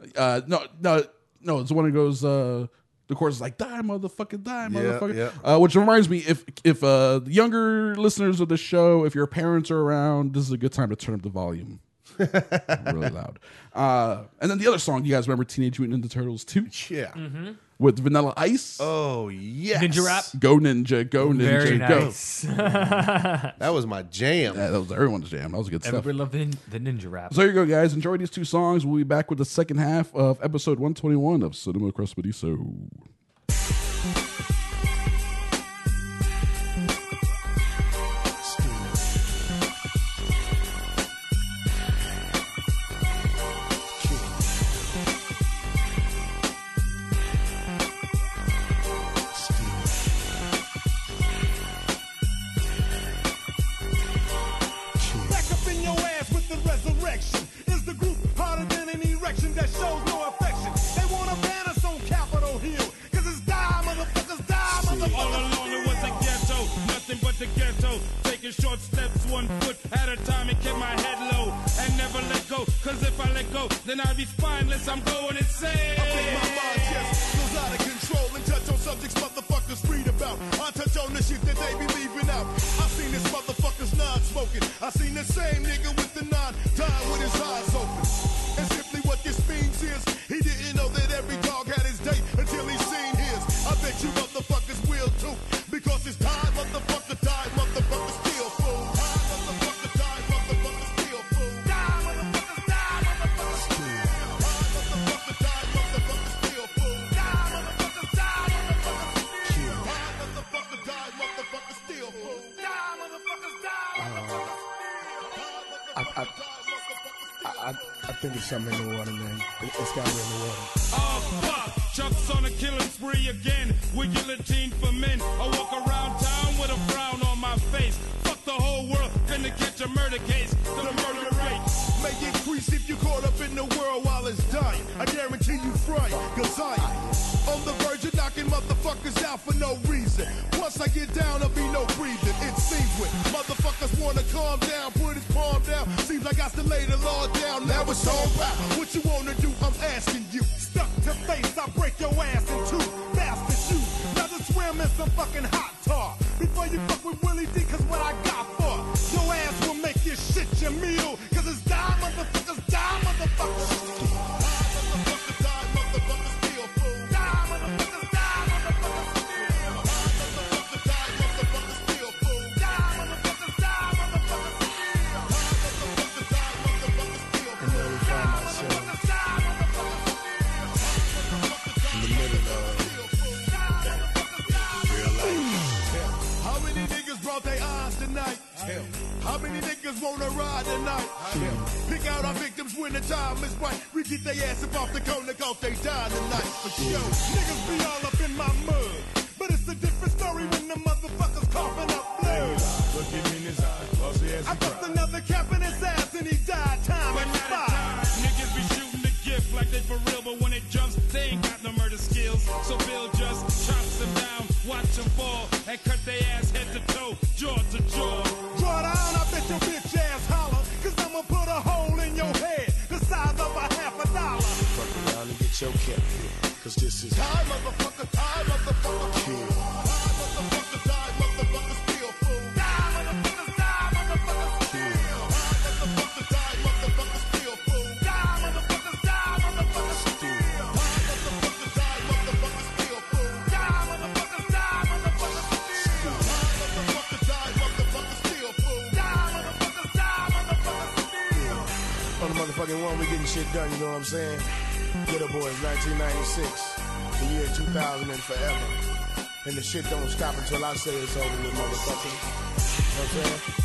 No. It's the one that goes. The chorus is like, die, motherfucker, die, motherfucker. Yeah. Which reminds me, if younger listeners of the show, if your parents are around, this is a good time to turn up the volume. Really loud. And then the other song, you guys remember Teenage Mutant Ninja Turtles 2? Yeah. With Vanilla Ice? Oh, yes. Ninja Rap? Go Ninja, go Ninja, Very go. nice. That was my jam. Yeah, that was everyone's jam. That was good stuff. Everybody loved the Ninja Rap. So here you go, guys. Enjoy these 2 songs. We'll be back with the second half of episode 121 of Cinema Crespediso. go, cause if I let go, then I'll be spineless, I'm going insane. I think my mind just goes out of control and touch on subjects motherfuckers read about. I touch on the shit that they be leaving out. I seen this motherfucker's non-smoking. I seen the same nigga with the nine dying with his eyes open. And simply what this means is he didn't know that every dog had his day until he seen his. I bet you motherfuckers will too, because it's time, motherfucker, die, motherfucker, still fool. Die, motherfucker, die, motherfucker, still fool. Die, motherfucker, die, motherfucker, still. Die, motherfucker, die, motherfucker, still fool. Die, motherfucker, die, motherfucker, still. Die, motherfucker, die, motherfucker, still fool. Die, motherfuckers, die, motherfucker, still. I think it's something in the water, man. It's got to be in the water. Oh, fuck. Chuck's on a killing spree again with guillotine for men. I walk around town with a frown on my face. Fuck the whole world, gonna catch a murder case. The murder rate may increase if you caught up in the world while it's dying. I guarantee you frying, cause I am on the verge of knocking motherfuckers out for no reason. Once I get down, there'll be no breathing. It seems when motherfuckers wanna calm down, put his palm down. Seems like I still lay the law down. Now it's all about what you wanna do, I'm asking you. Stuck to face, I break your ass in two. Bastard you, rather swim in some fucking hot tar before you fuck with Willie D, cause what I got for your ass will make you shit your meal. Cause it's die, motherfuckers, die, motherfuckers. How many niggas wanna ride tonight? Pick out our victims when the time is right. We get their ass up off the corner cause they die tonight. For sure, niggas be all up in my mud, but it's a different story when the motherfuckers coughing up blood. Look him in his eyes, I fucked another cap in his ass and he died. Time expired. Niggas be shooting the gift like they for real, but when it jumps, they ain't got no murder skills. So Bill just chops them down, watch them fall, and cut their ass head to toe, jaw to jaw. Draw down, I bet your bitch ass holler, cause I'ma put a hole in your head the size of a $50. Fuck around and get your cap here, cause this is time, motherfucker, time, motherfucker, kill. Time, motherfucker, die, motherfucker, still fool. Die, motherfucker, die, motherfucker, still. Die, motherfucker, die, motherfucker, still fool. Die, motherfucker, die, motherfucker, still. Die, motherfucker, die, motherfucker, still fool. Die, motherfucker, die, motherfucker, still. Die, motherfucker, die, motherfucker, still fool. Die, motherfucker, die, motherfucker, still. on the motherfucking one, we getting shit done, you know what I'm saying? Ghetto Boys, 1996, the year 2000 and forever. And the shit don't stop until I say it's over with, motherfucker. You know what I'm saying?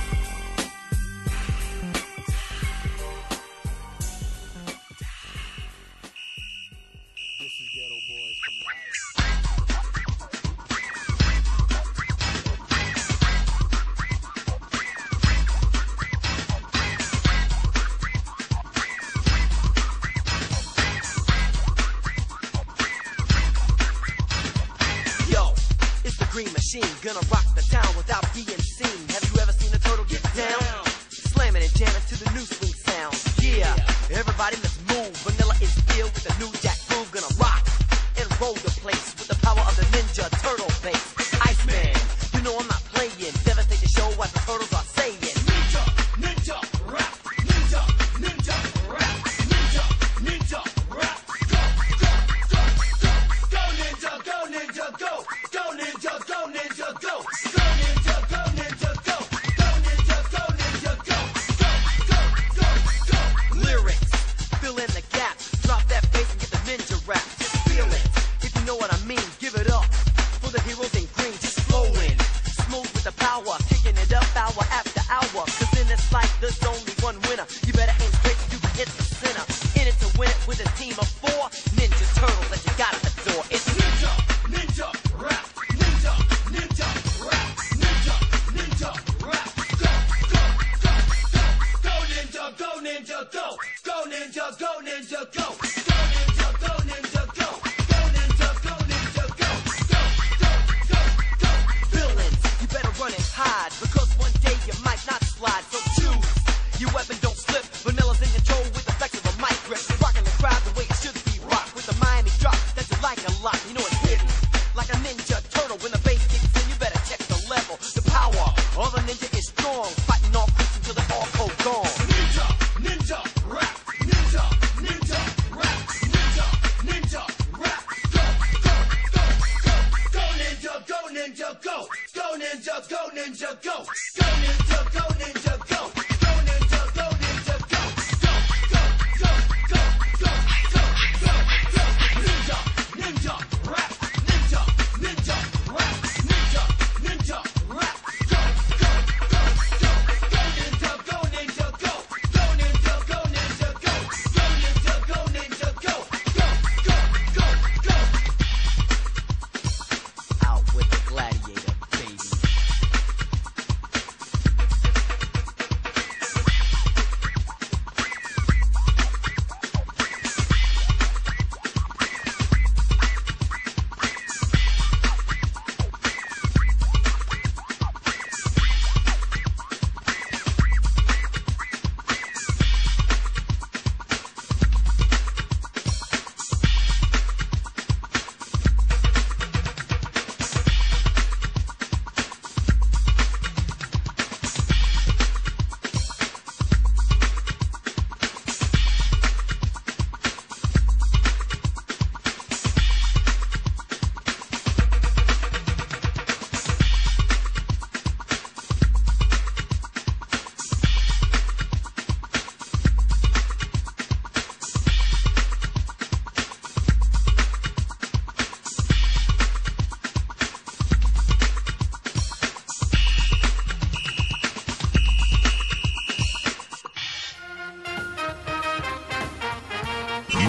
Gonna rock the town without being seen. Have you ever seen a turtle get down? Slamming and jamming to the new swing sound. Yeah, everybody let's move. Vanilla is filled with a new jack groove. Gonna rock and roll the place with the power of the Ninja Turtle bass. Iceman, you know I'm not playing. Devastate the show what the turtles are saying. Ninja, ninja, rap. Ninja, ninja, rap. Ninja, ninja, rap. Go, go, go, go. Go ninja, go ninja, go. Go ninja, go ninja, go. Go ninja, go ninja, go. Go ninja, go ninja, go. Go, go, go, go. Lyrics, fill in the gap. Drop that bass and get the ninja rap. Just feel it, if you know what I mean. Give it up for the heroes in green. Just flowing, smooth with the power. Kicking it up hour after hour. Cause in this life there's only one winner. You better aim straight so you can hit the center. In it to win it with a team of 4 Ninja Turtles that you gotta adore. It's ninja, ninja, rap. Ninja, ninja, rap. Ninja, ninja, rap. Go, go, go, go. Go ninja, go ninja, go. Go ninja, go ninja, go. Go ninja, go ninja, go. Go ninja, go ninja, go. Go, go, go, go. Villains, you better run and hide, because one day you might not slide. So choose your weapon, don't slip. Vanilla's in your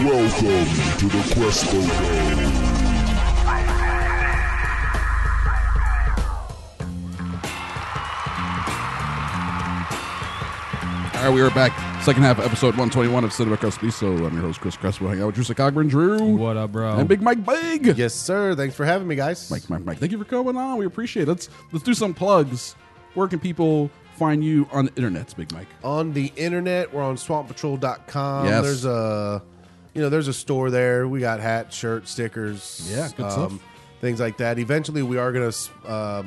Welcome to the Crespo Dome. All right, we are back. Second half of episode 121 of Cinema Crespiso. I'm your host, Chris Crespo. Hanging out with Drew Cogburn. Drew. What up, bro? And Big Mike Big. Yes, sir. Thanks for having me, guys. Mike. Thank you for coming on. We appreciate it. Let's do some plugs. Where can people find you on the internet, Big Mike? On the internet, we're on swamppatrol.com. Yes. There's a store there. We got hats, shirts, stickers. Yeah, good stuff. Things like that. Eventually, we are going to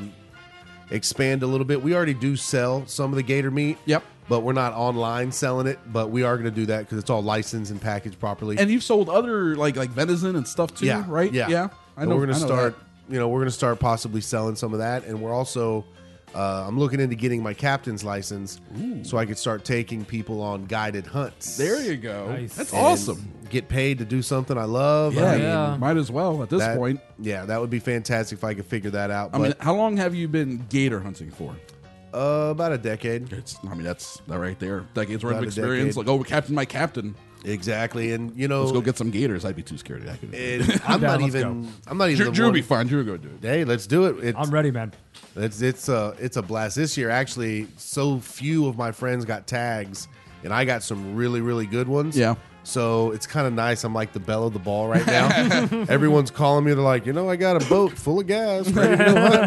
expand a little bit. We already do sell some of the gator meat. Yep. But we're not online selling it. But we are going to do that because it's all licensed and packaged properly. And you've sold other like venison and stuff too, Yeah, right? yeah. I know. We're going to start. that. We're going to start possibly selling some of that, and we're also. I'm looking into getting my captain's license so I could start taking people on guided hunts. There you go. Nice. That's And awesome. Get paid to do something I love. Yeah, I mean, might as well at this point. Yeah, that would be fantastic if I could figure that out. I mean, how long have you been gator hunting for? About a decade. That's that right there. Decades worth of About a experience. decade. Like, captain, my captain. Exactly, and let's go get some gators. I'd be too scared of that. And I'm not even. I'm not even. Drew will be fine. Drew will go do it. Hey, let's do it. I'm ready, man. It's a blast this year. Actually, so few of my friends got tags, and I got some really, really good ones. Yeah. So it's kind of nice. I'm like the belle of the ball right now. Everyone's calling me. They're like, I got a boat full of gas. Ready to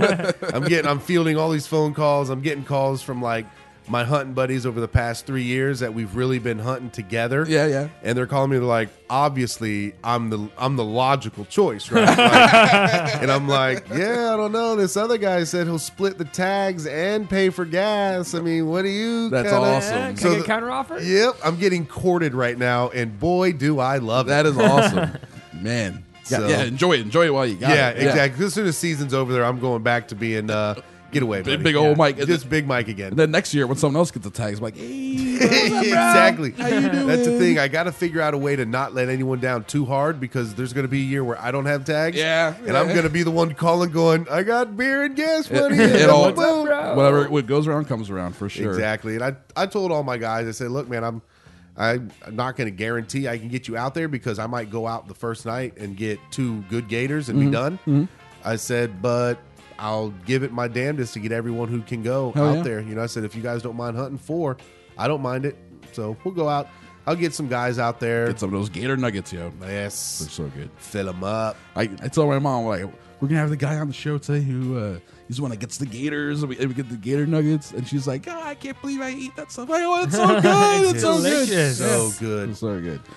go hunt. I'm fielding all these phone calls. I'm getting calls from like my hunting buddies over the past 3 years that we've really been hunting together. Yeah. And they're calling me. They're like, obviously, I'm the logical choice, right? Like, and I'm like, yeah, I don't know. This other guy said he'll split the tags and pay for gas. I mean, what do you? That's kinda... awesome. Can I get counter offer? Yep, I'm getting courted right now, and boy, do I love it. That is awesome, man. So- yeah, enjoy it while you got Yeah, it. exactly. As soon as season's over there, I'm going back to being getaway buddy. Big old Mike. Just Big Mike again. And then next year, when someone else gets the tags, I'm like, hey, Exactly. How you doing? That's the thing. I got to figure out a way to not let anyone down too hard because there's going to be a year where I don't have tags. Yeah. And I'm going to be the one calling, going, I got beer and gas money. It all, What's up, bro? whatever what goes around comes around for sure. Exactly. And I told all my guys, I said, look, man, I'm not going to guarantee I can get you out there because I might go out the first night and get 2 good gators and be done. I said, but I'll give it my damnedest to get everyone who can go Hell out yeah. there. I said, if you guys don't mind hunting 4, I don't mind it. So we'll go out. I'll get some guys out there. Get some of those gator nuggets, yo. Yes. They're so good. Fill them up. I told my mom, like, we're going to have the guy on the show today who he's the one that gets the gators, and we get the gator nuggets. And she's like, I can't believe I eat that stuff. It's so good. It's so good. delicious. So good. It's so good.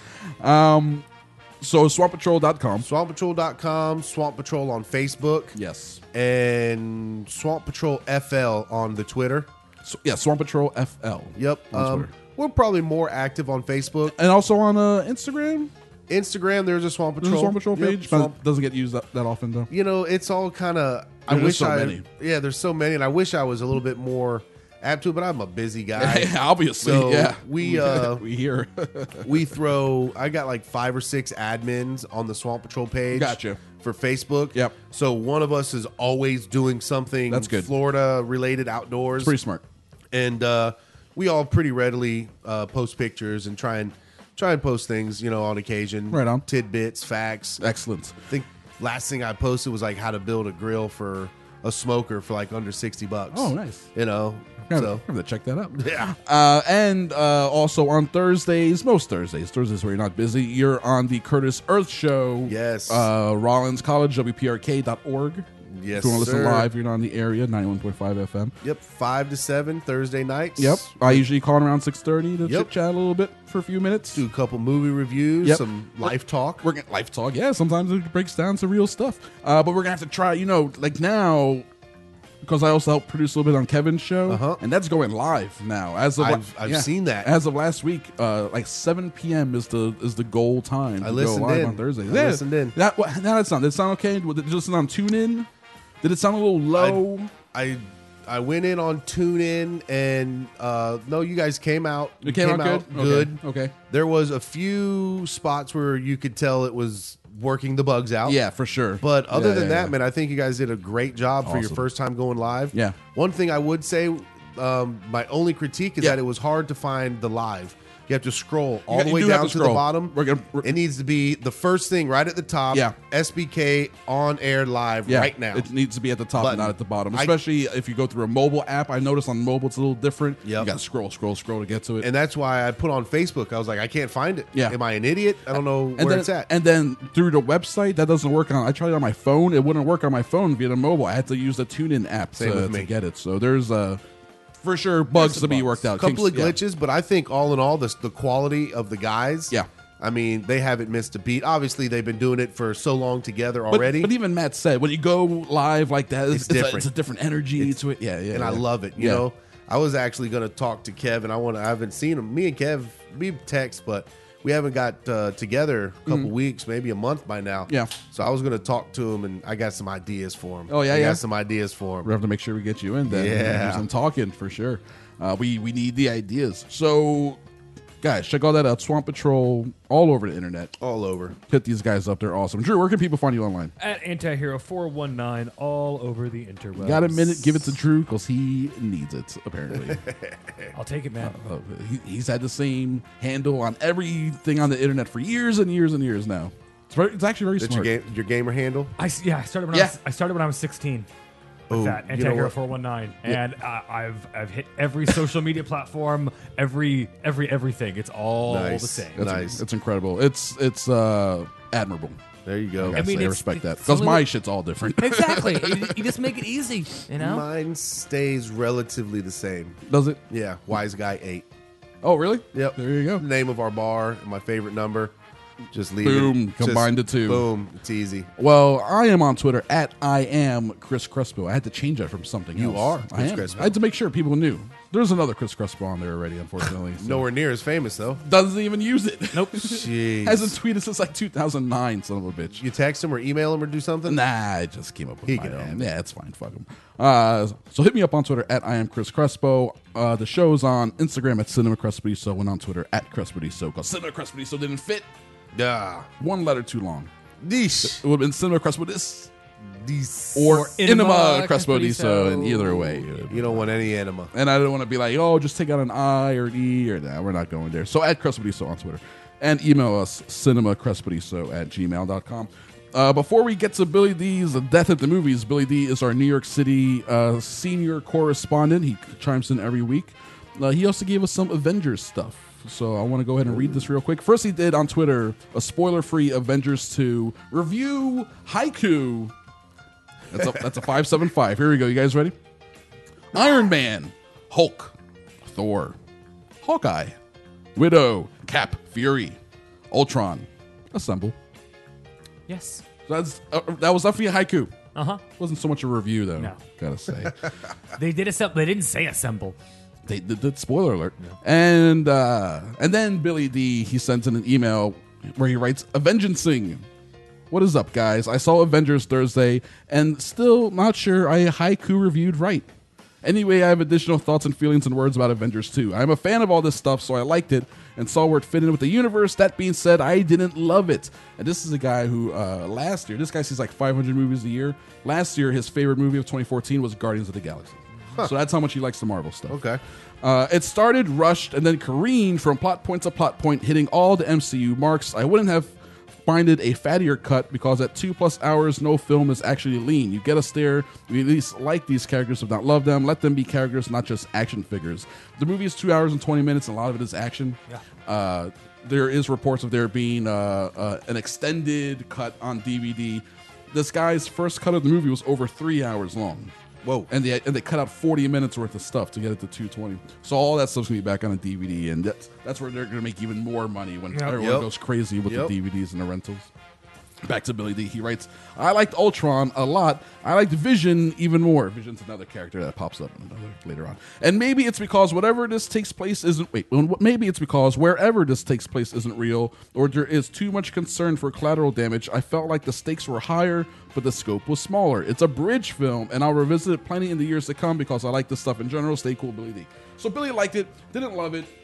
So swamppatrol.com. Swamppatrol.com, Swamp Patrol on Facebook, Yes. and Swamp Patrol FL on the Twitter. So, yeah, Swamp Patrol FL. Yep. On Twitter. We're probably more active on Facebook. And also on Instagram. Instagram, there's a Swamp There's Patrol. a Swamp Patrol Yep, page. Swamp- But doesn't get used that often, though. It's all kind of. I There's wish so I. many. Yeah, there's so many, and I wish I was a little bit more apt to it. But I'm a busy guy. Obviously, So yeah. we we hear. we throw. I got like 5 or 6 admins on the Swamp Patrol page. Gotcha. For Facebook. Yep. So one of us is always doing something. That's good. Florida related outdoors. It's pretty smart. And we all pretty readily post pictures and try and post things, on occasion. Right on. Tidbits, facts. Excellent. I think last thing I posted was like how to build a grill for a smoker for like under $60. Oh, nice. So I'm gonna check that out. Yeah. And also on Thursdays, most Thursdays where you're not busy, you're on the Curtis Earth Show. Yes. Rollins College, WPRK.org. Yes, If you want to listen sir. live, you're not in the area, 91.5 FM. Yep, 5 to 7 Thursday nights. Yep. I usually call around 6:30 to Yep. chit chat a little bit for a few minutes. Do a couple movie reviews, Yep. some life talk. We're gonna life talk, yeah. Sometimes it breaks down to real stuff. But we're gonna have to try, like now, because I also help produce a little bit on Kevin's show, and that's going live now. As of I've seen that. As of last week, like 7 p.m. is the goal time. I to listened go live in. on Thursday. I listened in. Now that sound. Did it sound okay? Did it just sound on TuneIn? Did it sound a little low? I went in on TuneIn and no, you guys came out. It came out good? Okay. There was a few spots where you could tell it was working the bugs out. Yeah, for sure. But other Yeah, than yeah, that, yeah. man, I think you guys did a great job for your Awesome. first time going live. Yeah. One thing I would say, My only critique is Yeah. that it was hard to find the live. You have to scroll all You the do way have down to to the scroll. bottom. It needs to be the first thing right at the top. Yeah. SBK on air live right now. It needs to be at the top Button. and not at the bottom. Especially if you go through a mobile app. I noticed on mobile it's a little different. Yep. You got to scroll to get to it. And that's why I put on Facebook. I was like, I can't find it. Yeah. Am I an idiot? I don't know where then, it's at. And then through the website, that doesn't work on. I tried it on my phone. It wouldn't work on my phone via the mobile. I had to use the TuneIn app Same with me. to get it. So there's for sure bugs to be worked out. A couple of Kinks- glitches, but I think all in all, the quality of the guys. Yeah. I mean, they haven't missed a beat. Obviously, they've been doing it for so long together But, already. but even Matt said, when you go live like that, it's different. It's a different energy to it. Yeah, yeah. and I yeah. love it. You Yeah. know, I was actually going to talk to Kev, and I haven't seen him. Me and Kev, we text, but we haven't got together a couple weeks, maybe a month by now. Yeah. So I was going to talk to him, and I got some ideas for him. Oh, yeah, I yeah. got some ideas for him. We have to make sure we get you in then. Yeah. Do some talking for sure. We need the ideas. So, guys, check all that out. Swamp Patrol all over the internet. All over. Hit these guys up. They're awesome. Drew, where can people find you online? At Antihero419 all over the interwebs. Got a minute? Give it to Drew because he needs it, apparently. I'll take it, man. He's had the same handle on everything on the internet for years and years and years now. It's actually very That's smart. your gamer handle? I started when I was 16. With Oh, that you know Antihero what? 419, Yeah. and I've hit every social media platform, everything. It's all the same. It's incredible. It's admirable. There you go. I mean, respect that it's because only my what- shit's all different. Exactly. You just make it easy, you know. Mine stays relatively the same. Does it? Yeah. Wise Guy 8. Oh, really? Yep. There you go. Name of our bar and my favorite number. Just leave Boom. it. Combined the two. Boom. It's easy. Well, I am on Twitter at I am Chris Crespo. I had to change that from something You else. are I Chris am. Crespo. I had to make sure people knew. There's another Chris Crespo on there already, unfortunately. so. Nowhere near as famous, though. Doesn't even use it. Nope. Jeez. Hasn't tweeted since like 2009, son of a bitch. You text him or email him or do something? Nah, I just came up with He my can own. handle Yeah, it's fine. Fuck him. So hit me up on Twitter at I am Chris Crespo. The show's on Instagram at Cinema Crespediso and on Twitter at Crespediso because Cinema Crespediso didn't fit. Yeah. One letter too long. Deesh. It would have been Cinema Crespediso Deesh. or Inema Crespediso. Crespediso, and either way. You don't want any enema. And I don't want to be like, oh, just take out an I or an E or that. We're not going there. So at Crespediso on Twitter. And email us, cinemacrespediso@gmail.com. Before we get to Billy D's Death at the Movies, Billy D is our New York City senior correspondent. He chimes in every week. He also gave us some Avengers stuff. So I want to go ahead and read this real quick. First, he did on Twitter a spoiler-free Avengers 2 review haiku. That's a 575. Here we go. You guys ready? Iron Man, Hulk, Thor, Hawkeye, Widow, Cap, Fury, Ultron, assemble. Yes. That was definitely a haiku. Uh-huh. Wasn't so much a review though. No. Gotta say. They didn't say assemble. They did spoiler alert. And then Billy D, he sends in an email where he writes, Avengencing. What is up, guys? I saw Avengers Thursday and still not sure I haiku reviewed right. Anyway, I have additional thoughts and feelings and words about Avengers 2. I'm a fan of all this stuff, so I liked it and saw where it fit in with the universe. That being said, I didn't love it. And this is a guy who, last year, this guy sees like 500 movies a year. Last year, his favorite movie of 2014 was Guardians of the Galaxy. Huh. So that's how much he likes the Marvel stuff. Okay. It started rushed and then careened from plot point to plot point, hitting all the MCU marks. I wouldn't have finded a fattier cut because at 2+ hours, no film is actually lean. You get us there. You at least like these characters, if not love them. Let them be characters, not just action figures. The movie is 2 hours and 20 minutes, and a lot of it is action. Yeah. There is reports of there being an extended cut on DVD. This guy's first cut of the movie was over 3 hours long. Whoa. And they cut out 40 minutes worth of stuff to get it to 220. So all that stuff's going to be back on a DVD, and that's where they're going to make even more money when everyone goes crazy with the DVDs and the rentals. Back to Billy D. He writes, I liked Ultron a lot. I liked Vision even more. Vision's another character that pops up later on. And maybe it's because wherever this takes place isn't real, or there is too much concern for collateral damage. I felt like the stakes were higher, but the scope was smaller. It's a bridge film, and I'll revisit it plenty in the years to come because I like this stuff in general. Stay cool, Billy D. So Billy liked it, didn't love it.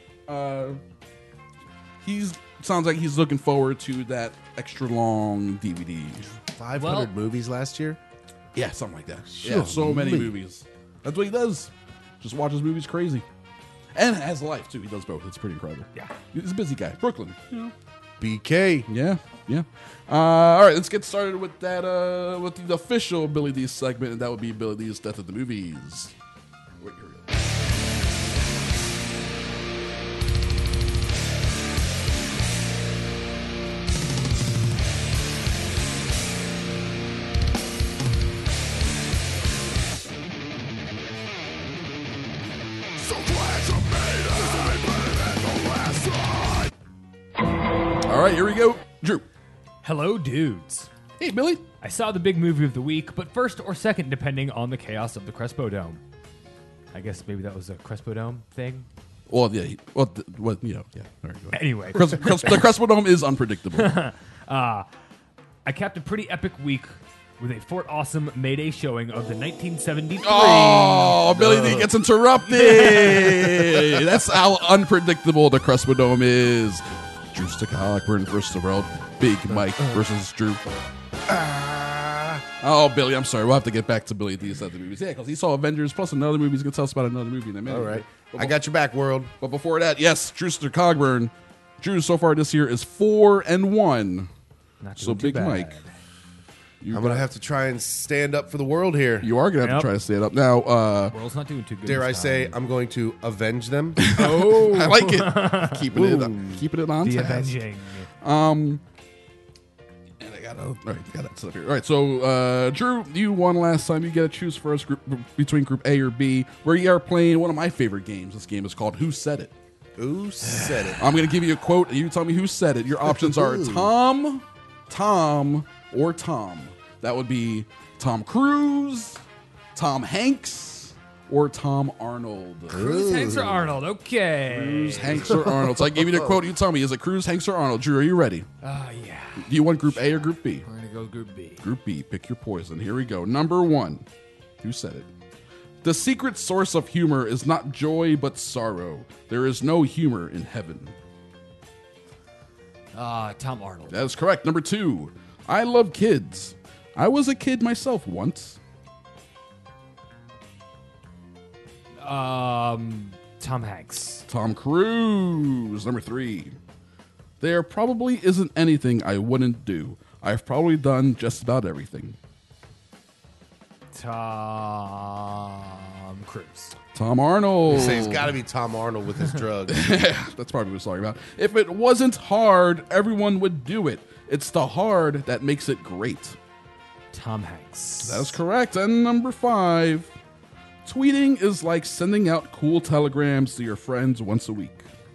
Sounds like he's looking forward to that extra long DVD. 500 movies last year? Yeah, something like that. Yeah, so many movies. That's what he does. just watches movies crazy. And has a life, too. He does both. It's pretty incredible. Yeah. He's a busy guy. Brooklyn. You know. BK. Yeah. All right, let's get started with that. With the official Billy D's segment, and that would be Billy D's Death of the Movies. Wait, here we go. All right, here we go. Drew. Hello, dudes. Hey, Billy. I saw the big movie of the week, but first or second, depending on the chaos of the Crespo Dome. I guess maybe that was a Crespo Dome thing. Well, yeah. Well, yeah. All right, go ahead. Anyway. The Crespo Dome is unpredictable. I capped a pretty epic week with a Fort Awesome Mayday showing of the 1973. Oh, Billy D gets interrupted. That's how unpredictable the Crespo Dome is. Drew Cockburn versus the world. Big Mike versus Drew. Oh, Billy, I'm sorry. We'll have to get back to Billy D's other movies. Yeah, because he saw Avengers plus another movie. He's going to tell us about another movie in a minute. All right. I got your back, world. But before that, yes, Drewster Cogburn. Drew so far this year is 4-1. So Big Mike. I'm going to have to try and stand up for the world here. You are going to have to try to stand up. Now, world's not doing too good. Dare I say I'm going to avenge them? Oh, I like it. Keeping it on The task. avenging. And I got all right, got that stuff here. All right, so Drew, you won last time. You get to choose first between Group A or B, where you are playing one of my favorite games. This game is called Who Said It? Who said it? I'm going to give you a quote, and you tell me who said it. Your options are Tom, or Tom. That would be Tom Cruise, Tom Hanks, or Tom Arnold. Cruise, Hanks, or Arnold? Okay. Cruise, Hanks, or Arnold. So I give you the quote. You tell me, is it Cruise, Hanks, or Arnold? Drew, are you ready? Yeah. Do you want Group A or Group B? We're going to go Group B. Group B, pick your poison. Here we go. Number 1. Who said it? The secret source of humor is not joy but sorrow. There is no humor in heaven. Tom Arnold. That is correct. Number 2. I love kids. I was a kid myself once. Tom Hanks. Tom Cruise. Number 3. There probably isn't anything I wouldn't do. I've probably done just about everything. Tom Cruise. Tom Arnold. You say it's got to be Tom Arnold with his drugs. That's probably what he's talking about. If it wasn't hard, everyone would do it. It's the hard that makes it great. Tom Hanks. That is correct. And number 5. Tweeting is like sending out cool telegrams to your friends once a week.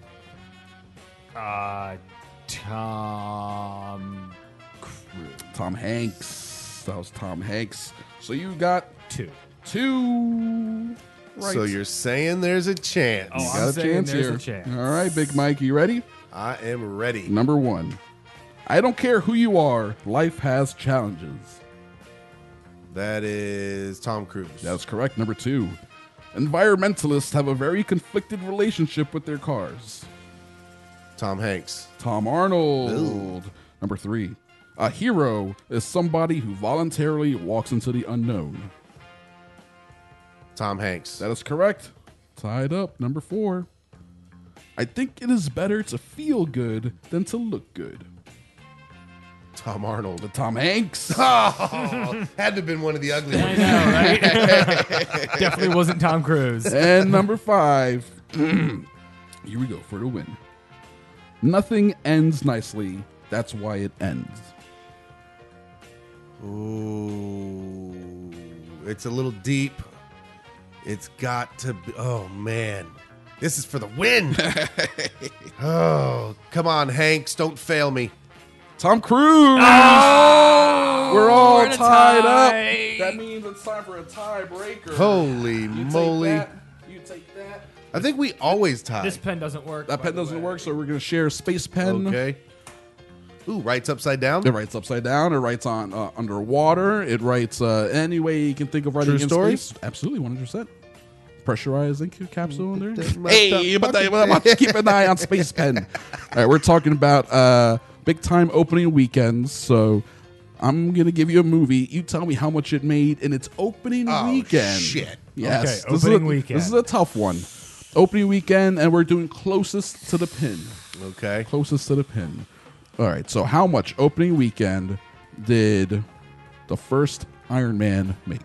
Tom Cruise. Tom Hanks. That was Tom Hanks. So you got 2. 2. Right. So you're saying there's a chance. You got a chance here. A chance. All right, Big Mike, you ready? I am ready. Number 1. I don't care who you are. Life has challenges. That is Tom Cruise. That's correct. Number 2. Environmentalists have a very conflicted relationship with their cars. Tom Hanks. Tom Arnold. Ooh. Number 3. A hero is somebody who voluntarily walks into the unknown. Tom Hanks. That is correct. Tied up. Number 4. I think it is better to feel good than to look good. Tom Arnold. Tom Hanks. Oh, had to have been one of the ugly ones. I know, right? Definitely wasn't Tom Cruise. And number 5. Here we go for the win. Nothing ends nicely. That's why it ends. Ooh. It's a little deep. It's got to be. Oh, man. This is for the win. Oh, come on, Hanks. Don't fail me. Tom Cruise. Oh, we're all we're in a tied up. tie. That means it's time for a tiebreaker. Holy You moly. Take that, you take that. I think we always tie. This pen doesn't work. That by pen the doesn't way. work, so we're going to share a space pen. Okay. Ooh, writes upside down. It writes upside down. It writes on underwater. It writes any way you can think of writing True in story? space. Absolutely, 100%. Pressurized ink capsule in there. That Hey, but let's keep an eye on space pen. All right, we're talking about big time opening weekends. So I'm going to give you a movie. You tell me how much it made in its opening weekend. Shit. Yes. Okay, opening weekend. This is a tough one. Opening weekend, and we're doing closest to the pin. Okay. Closest to the pin. All right, so how much opening weekend did the first Iron Man make?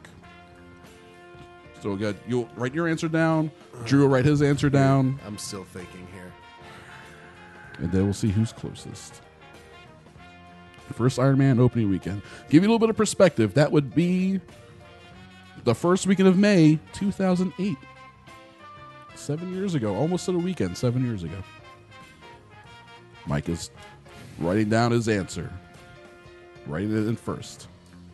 So you'll write your answer down. Drew will write his answer down. I'm still thinking here. And then we'll see who's closest. The first Iron Man opening weekend. Give you a little bit of perspective. That would be the first weekend of May, 2008. 7 years ago. Almost to the weekend. 7 years ago. Mike is writing down his answer. Writing it in first.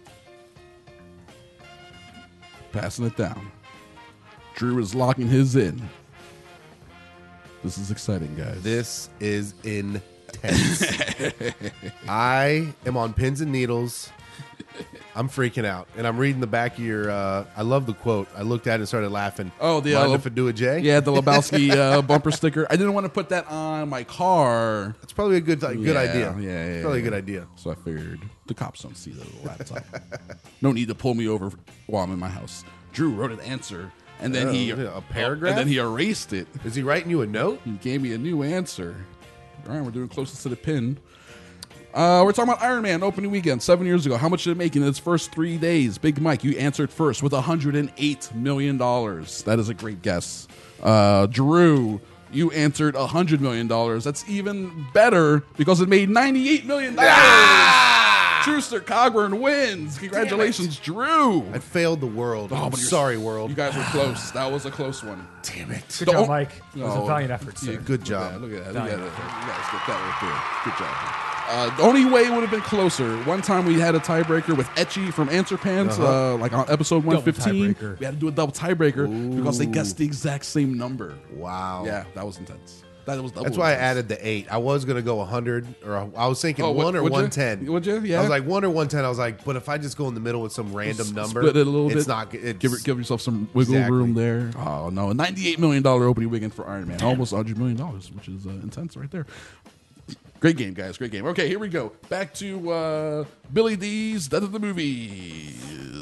Passing it down. Drew is locking his in. This is exciting, guys. This is intense. I am on pins and needles. I'm freaking out. And I'm reading the back of your, I love the quote. I looked at it and started laughing. Oh, the Mind if I do a J? Yeah, the Lebowski bumper sticker. I didn't want to put that on my car. That's probably a good idea. Yeah. Probably a good idea. So I figured the cops don't see the little laptop. No need to pull me over while I'm in my house. Drew wrote an answer, and then a paragraph? and then he erased it. Is he writing you a note? He gave me a new answer. All right, we're doing closest to the pin. We're talking about Iron Man opening weekend 7 years ago. How much did it make in its first 3 days? Big Mike, you answered first with $108 million. That is a great guess. Drew, you answered $100 million. That's even better because it made $98 million. Trooster Cogburn wins. Congratulations, Drew. I failed the world. Oh, I'm but sorry, world. You guys were close. That was a close one. Damn it. Good job, Mike. It was a valiant effort, sir. Yeah, good job. Look at that. Look at that. You guys get that right there. Good job. The only way it would have been closer. One time we had a tiebreaker with Etchy from Answer Pants, like on episode 115. We had to do a double tiebreaker because they guessed the exact same number. Wow. Yeah, that was intense. That's why I added the 8. I was going to go 100, or I was thinking 1 or 110. Would you? Yeah. I was like 1 or 110. I was like, but if I just go in the middle with some random number, split it a little it's bit. not. Give yourself some wiggle room there. Oh no, a $98 million opening weekend for Iron Man, almost $100 million, which is intense right there. Great game, guys. Great game. Okay, here we go. Back to Billy D's Death of the Movies.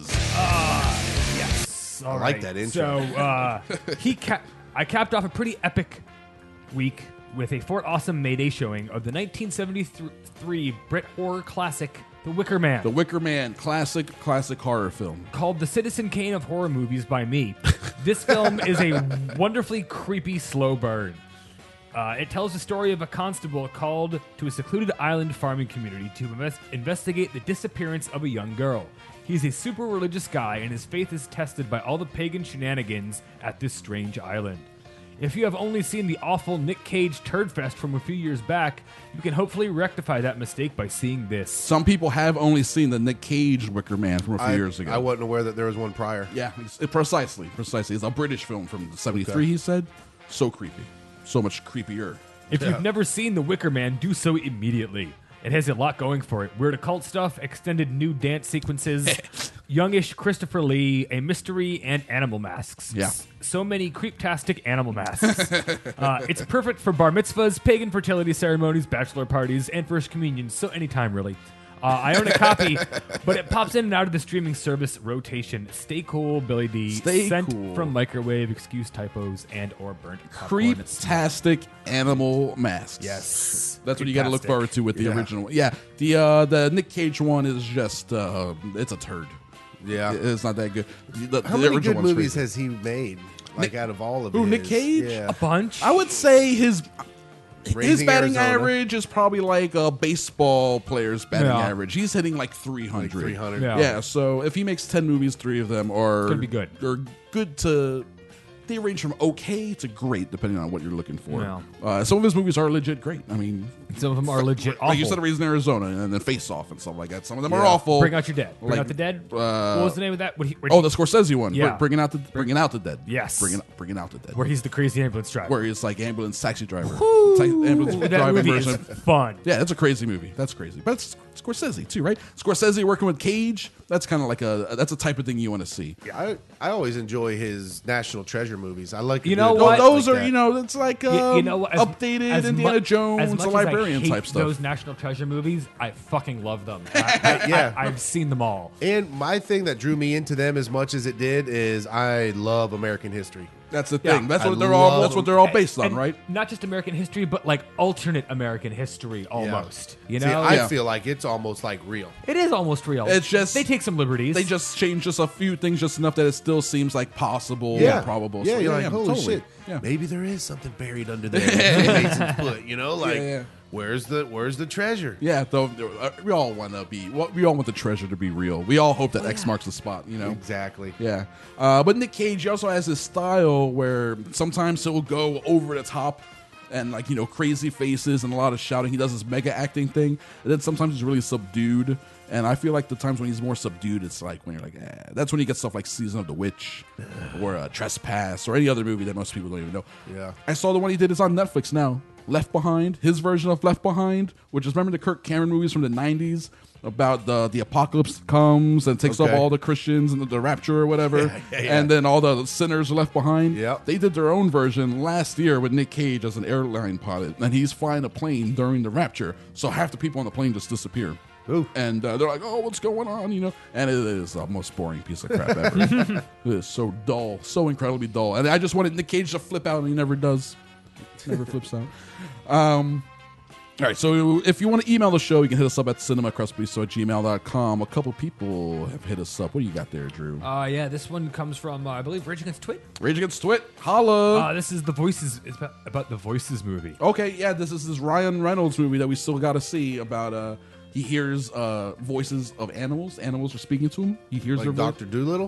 Yes. I like that intro. So I capped off a pretty epic week with a Fort Awesome Mayday showing of the 1973 Brit horror classic, The Wicker Man. The Wicker Man, classic horror film. Called The Citizen Kane of Horror Movies by me. This film is a wonderfully creepy slow burn. It tells the story of a constable called to a secluded island farming community to investigate the disappearance of a young girl. He's a super religious guy, and his faith is tested by all the pagan shenanigans at this strange island. If you have only seen the awful Nick Cage turd fest from a few years back, you can hopefully rectify that mistake by seeing this. Some people have only seen the Nick Cage Wicker Man from a few years ago. I wasn't aware that there was one prior. Yeah, precisely. It's a British film from 73, he said. So creepy. So much creepier. If you've never seen The Wicker Man, do so immediately. It has a lot going for it. Weird occult stuff, extended nude dance sequences, youngish Christopher Lee, a mystery, and animal masks. Yeah. So many creeptastic animal masks. It's perfect for bar mitzvahs, pagan fertility ceremonies, bachelor parties, and first communions, so anytime, really. I own a copy, but it pops in and out of the streaming service rotation. Stay cool, Billy D. Sent from microwave, excuse typos, and or burnt popcorn. Creeptastic animal masks. Yes. That's what you got to look forward to with the original one. Yeah. The Nick Cage one is just, it's a turd. Yeah. It's not that good. How many good movies has he made? Like out of all of his? Nick Cage? Yeah. A bunch. I would say his batting Arizona. average is probably like a baseball player's batting average. He's hitting like 300. Like 300. Yeah, so if he makes 10 movies, 3 of them are gonna be good. Or good to... They range from okay to great, depending on what you're looking for. Some of his movies are legit great. I mean, some of them are legit awful. Like you said, Raising Arizona and then Face Off and stuff like that. Some of them are awful. Bring Out Your Dead. Bring Out the Dead. What was the name of that? The Scorsese one. Yeah. Bringing Out the Dead. Yes. Bringing Out the Dead. Where he's the crazy ambulance driver. Where he's like ambulance taxi driver. Ambulance that movie version. Is fun. Yeah, it's a crazy movie. That's crazy. But it's Scorsese too, right? Scorsese working with Cage. That's kind of like that's a type of thing you want to see. Yeah, I always enjoy his National Treasure movies. I like what? Those like are that. it's like updated Indiana Jones, as much a librarian. Barbarian hate type stuff. Those National Treasure movies, I fucking love them. I've seen them all. And my thing that drew me into them as much as it did is I love American history. That's the thing. That's what they're all. That's what they're all based on, And right? Not just American history, but like alternate American history, almost. You See, know, I feel like it's almost like real. it is almost real. It's just they take some liberties. They just change just a few things, just enough that it still seems like possible, and probable. Yeah, So, you're like, holy totally. shit. Yeah. Maybe there is something buried under there. that Mason's put, you know, like Yeah. where's the treasure? Yeah, though we all want to be. We all want the treasure to be real. We all hope that X marks the spot. You know, Exactly. yeah. But Nick Cage, he also has this style where sometimes he'll go over the top and like crazy faces and a lot of shouting. He does this mega acting thing, and then sometimes he's really subdued. And I feel like the times when he's more subdued, it's like when you're like, that's when you get stuff like Season of the Witch or Trespass or any other movie that most people don't even know. Yeah. I saw the one he did is on Netflix now. Left Behind, his version of Left Behind, which is remember the Kirk Cameron movies from the 90s about the apocalypse comes and takes up all the Christians and the rapture or whatever, and then all the sinners are left behind. Yep. They did their own version last year with Nick Cage as an airline pilot, and he's flying a plane during the rapture, so half the people on the plane just disappear. Ooh. And they're like, oh, what's going on? And it is the most boring piece of crap ever. It is so dull, so incredibly dull. And I just wanted Nick Cage to flip out, and he never does. Never flips out. All right, so if you want to email the show, you can hit us up at cinemacrustbeast@gmail.com. A couple people have hit us up. What do you got there, Drew? Yeah, this one comes from I believe Rage Against Twit. Rage Against Twit, holla! This is the Voices. It's about the Voices movie. Okay, yeah, this is this Ryan Reynolds movie that we still got to see about. He hears voices of animals. Animals are speaking to him. He hears Like their voice. Dr. Doolittle?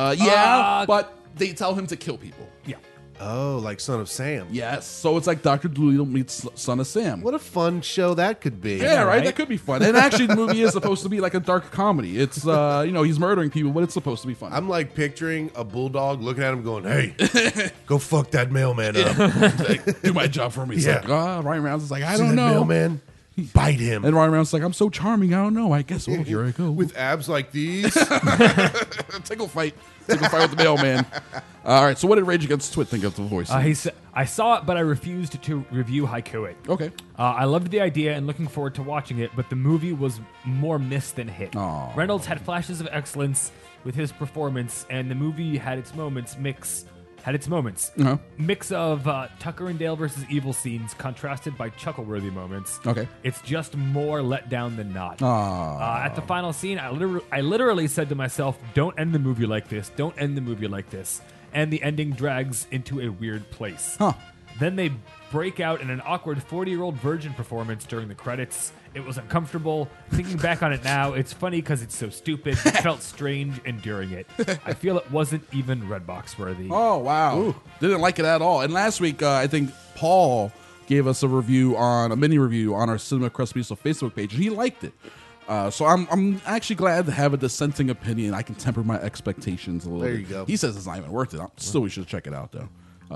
But they tell him to kill people. Yeah. Oh, like Son of Sam. Yes, so it's like Dr. Doolittle meets Son of Sam. What a fun show that could be. Yeah, right? That could be fun. And actually, the movie is supposed to be like a dark comedy. It's, he's murdering people, but it's supposed to be fun. I'm like picturing a bulldog looking at him going, hey, go fuck that mailman up. Like, do my job for me. It's Yeah. like, Ryan Reynolds is like, I See don't that know. mailman? Bite him. And Ryan Reynolds is like, I'm so charming, I don't know. I guess, here I go. With abs like these. Tickle fight. Tickle fight with the mailman. All right, so what did Rage Against Twit think of the voice? He said, I saw it, but I refused to review Haiku it. Okay. I loved the idea and looking forward to watching it, but the movie was more miss than hit. Aw. Reynolds had flashes of excellence with his performance, and the movie had its moments. Mix of Tucker and Dale versus Evil scenes contrasted by chuckle-worthy moments. Okay. It's just more let down than not. Aw. At the final scene, I literally said to myself, don't end the movie like this. Don't end the movie like this. And the ending drags into a weird place. Huh. Then they break out in an awkward 40-year-old virgin performance during the credits. It was uncomfortable. Thinking back on it now, it's funny because it's so stupid. It felt strange enduring it. I feel it wasn't even Redbox worthy. Oh, wow. Ooh. Didn't like it at all. And last week, I think Paul gave us a mini review on our Cinema Crust Beast Facebook page, and he liked it. So I'm actually glad to have a dissenting opinion. I can temper my expectations a little bit. There you go. He says it's not even worth it. Still, we should check it out, though.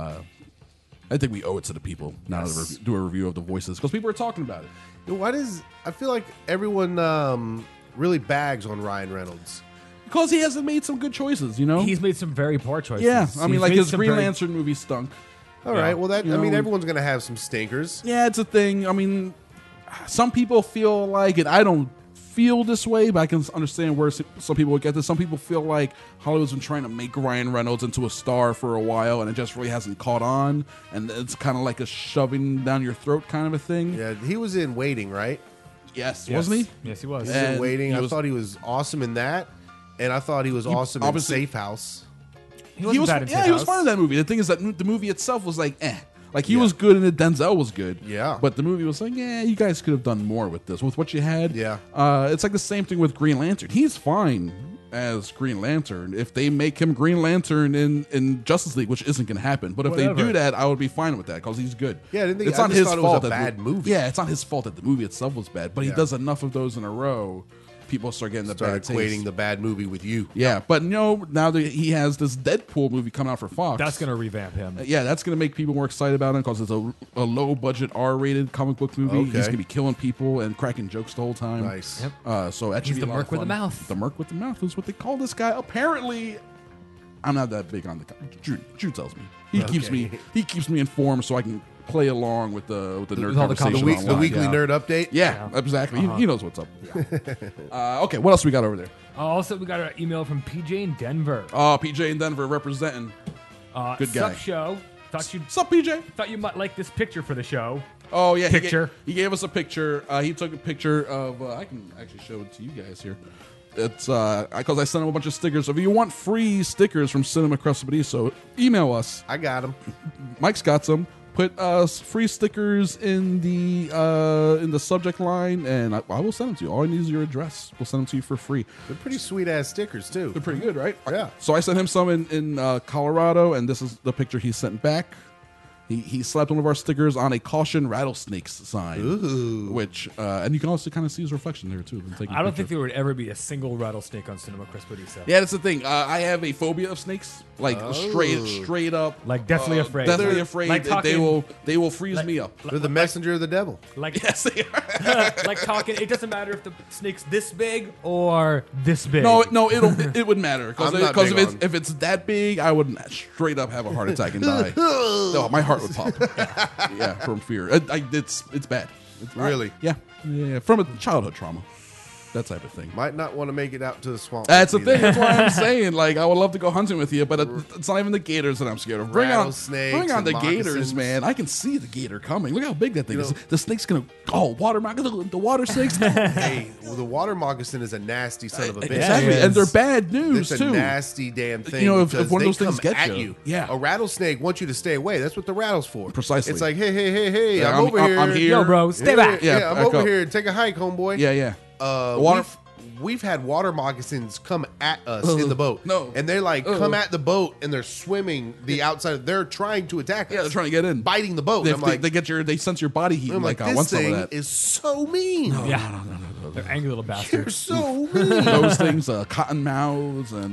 I think we owe it to the people now to do a review of the voices, because people are talking about it. I feel like everyone really bags on Ryan Reynolds. Because he hasn't made some good choices, He's made some very poor choices. Yeah, I mean, He's like made his some Green Lantern movie stunk. All right, well, everyone's going to have some stinkers. Yeah, it's a thing. I mean, some people feel like it. I don't feel this way, but I can understand where some people would get this. Some people feel like Hollywood's been trying to make Ryan Reynolds into a star for a while, and it just really hasn't caught on, and it's kind of like a shoving down your throat kind of a thing. Yeah, he was in Waiting, right? Yes. Wasn't he? Yes, he was. He was in Waiting. I thought he was awesome in that, and I thought he was awesome in Safe House. He was bad in Safe he was House. fine in that movie. The thing is that the movie itself was like, eh. Like, he was good, and Denzel was good. Yeah. But the movie was like, yeah, you guys could have done more with this. With what you had. Yeah. It's like the same thing with Green Lantern. He's fine as Green Lantern if they make him Green Lantern in Justice League, which isn't going to happen. But if they do that, I would be fine with that, because he's good. Yeah, I didn't think, it's I not just his thought fault it was a bad movie. Yeah, it's not his fault that the movie itself was bad. But he does enough of those in a row, people start getting the bad taste. Equating the bad movie with you. Yeah, but now that he has this Deadpool movie coming out for Fox. That's going to revamp him. Yeah, that's going to make people more excited about him, because it's a low-budget R-rated comic book movie. Okay. He's going to be killing people and cracking jokes the whole time. Nice. Yep. So that should He's be the a lot merc of with the fun. mouth. The merc with the mouth is what they call this guy. Apparently, I'm not that big on the... Drew tells me. He keeps me informed so I can play along with the nerd with all the conversation comments. The online. weekly nerd update. Yeah, exactly. He knows what's up. Okay, what else we got over there? Also, we got an email from PJ in Denver. Oh, PJ in Denver representing. Good guy. Sup, show. Sup, PJ? Thought you might like this picture for the show. Oh, yeah. Picture. He gave us a picture. He took a picture of, I can actually show it to you guys here. It's, because I sent him a bunch of stickers. If you want free stickers from Cinema Crespediso, email us. I got them. Mike's got some. Put free stickers in the subject line, and I will send them to you. All I need is your address. We'll send them to you for free. They're pretty sweet ass stickers too. They're pretty good, right? Yeah. So I sent him some in Colorado, and this is the picture he sent back. He slapped one of our stickers on a caution rattlesnakes sign. Ooh. Which and you can also kind of see his reflection there too. I don't think there would ever be a single rattlesnake on Cinema Crespediso. Yeah, that's the thing. I have a phobia of snakes, like straight up, like deathly afraid. Deathly afraid like that they will freeze me up. They're the messenger of the devil. Like yes, they are. like talking. It doesn't matter if the snake's this big or this big. No, it would matter because I'm not big on- if it's that big, I would straight up have a heart attack and die. No, my heart would pop. Yeah, from fear. It's bad. It's Really? Yeah, from a childhood trauma, that type of thing. Might not want to make it out to the swamp. That's the either. thing. That's why I'm saying, like, I would love to go hunting with you, but it's not even the gators that I'm scared of. Bring on Rattlesnakes the and gators, moccasins. man. I can see the gator coming. Look how big that thing You is. know- The snake's gonna the water snakes. Hey, well, the water moccasin is a nasty son of a bitch. Exactly, and they're bad news It's a too. nasty damn thing. You know, if because one of they those things come gets at you. Yeah. a rattlesnake wants you to stay away. That's what the rattle's for. Precisely. It's like, hey, Yeah, I'm over here. I'm here. Yo, bro, stay Yeah, back. Yeah, Yeah, I'm back over up. here. Take a hike, homeboy. Yeah. Water. We've had water moccasins come at us in the boat. No. And they like come at the boat and they're swimming the outside. They're trying to attack us. Yeah, they're trying to get in. biting the boat. They, I'm like, they sense your body heat. I'm like, I want this some of thing that. is so mean. Yeah, they're angry little You're bastards. so mean. Those things, cotton mouths, and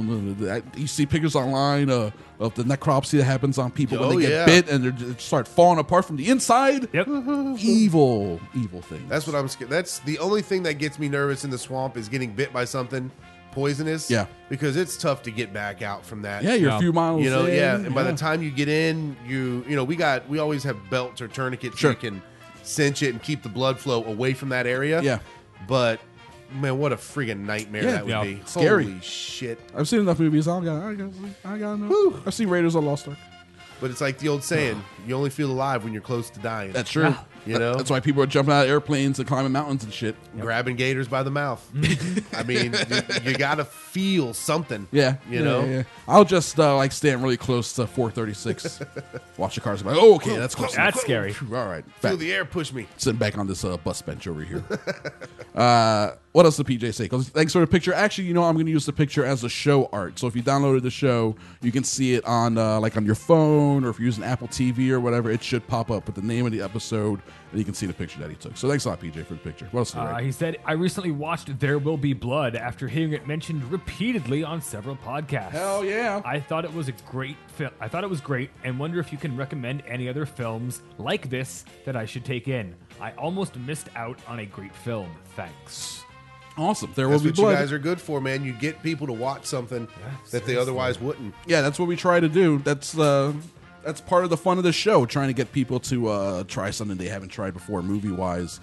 you see pictures online of the necropsy that happens on people when they get bit and they start falling apart from the inside. Yep. Evil things. That's what I'm scared. That's the only thing that gets me nervous in the swamp is getting bit by something poisonous. Yeah. Because it's tough to get back out from that. Yeah, you're a few miles. You know, in, yeah. And by the time you get in, you know, we always have belts or tourniquets Sure. that can cinch it and keep the blood flow away from that area. Yeah. But man, what a friggin' nightmare Yeah. that would Yeah. be. Scary. Holy shit. I've seen enough movies. I got know. I've seen Raiders of the Lost Ark. But it's like the old saying, you only feel alive when you're close to dying. That's true. You know? That's why people are jumping out of airplanes and climbing mountains and shit. Grabbing gators by the mouth. I mean, you got to feel something. Yeah, You know? Yeah. I'll just like stand really close to 436. Watch the cars. I'm like, oh, okay, that's close. That's scary. All right, Feel back, the air push me. sitting back on this bus bench over here. What else did PJ say? 'Cause thanks for the picture. Actually, you know, I'm going to use the picture as a show art. So if you downloaded the show, you can see it on like on your phone, or if you're using Apple TV or whatever, it should pop up with the name of the episode, and you can see the picture that he took. So thanks a lot, PJ, for the picture. What else did he write? He said, I recently watched There Will Be Blood after hearing it mentioned repeatedly on several podcasts. Hell yeah. I thought it was a great film. I thought it was great and wonder if you can recommend any other films like this that I should take in. I almost missed out on a great film. Thanks. Awesome. There That's will be what blood. you guys are good for, man. You get people to watch something that they otherwise wouldn't. Yeah, that's what we try to do. That's part of the fun of the show, trying to get people to try something they haven't tried before, movie-wise.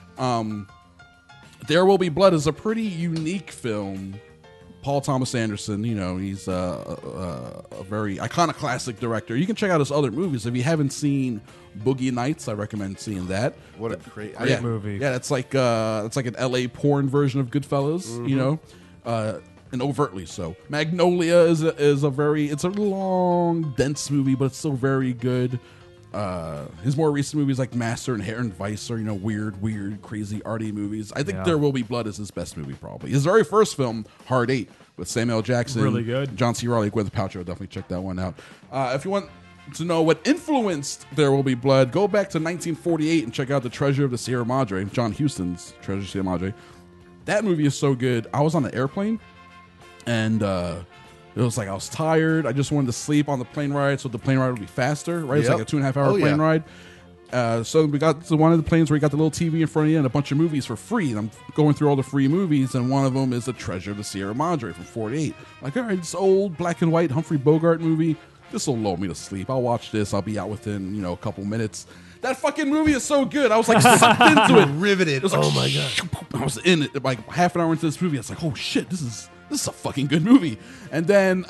There Will Be Blood is a pretty unique film. Paul Thomas Anderson, you know, he's a very iconoclastic director. You can check out his other movies. If you haven't seen Boogie Nights, I recommend seeing that. What a great movie. Yeah, it's like an LA porn version of Goodfellas, you know, and overtly so. Magnolia is a very long, dense movie, but it's still very good. His more recent movies like Master and Inherent Vice are, you know, weird, crazy, arty movies. I think There Will Be Blood is his best movie, probably. His very first film, Hard 8, with Samuel L. Jackson. Really good. John C. Reilly, Gwyneth Paltrow. Definitely check that one out. If you want to know what influenced There Will Be Blood, go back to 1948 and check out The Treasure of the Sierra Madre, John Huston's Treasure of the Sierra Madre. That movie is so good. I was on an airplane, and it was like I was tired. I just wanted to sleep on the plane ride so the plane ride would be faster, right? It's Yep. like a 2.5 hour plane ride. So we got to one of the planes where you got the little TV in front of you and a bunch of movies for free. And I'm going through all the free movies, and one of them is The Treasure of the Sierra Madre from 48. Like, all right, this old black and white Humphrey Bogart movie. this will lull me to sleep. I'll watch this. I'll be out within, a couple minutes. That fucking movie is so good. I was like sucked into it. Riveted. It was like, oh my god. I was in it like half an hour into this movie. I was like, oh shit, this is a fucking good movie. And then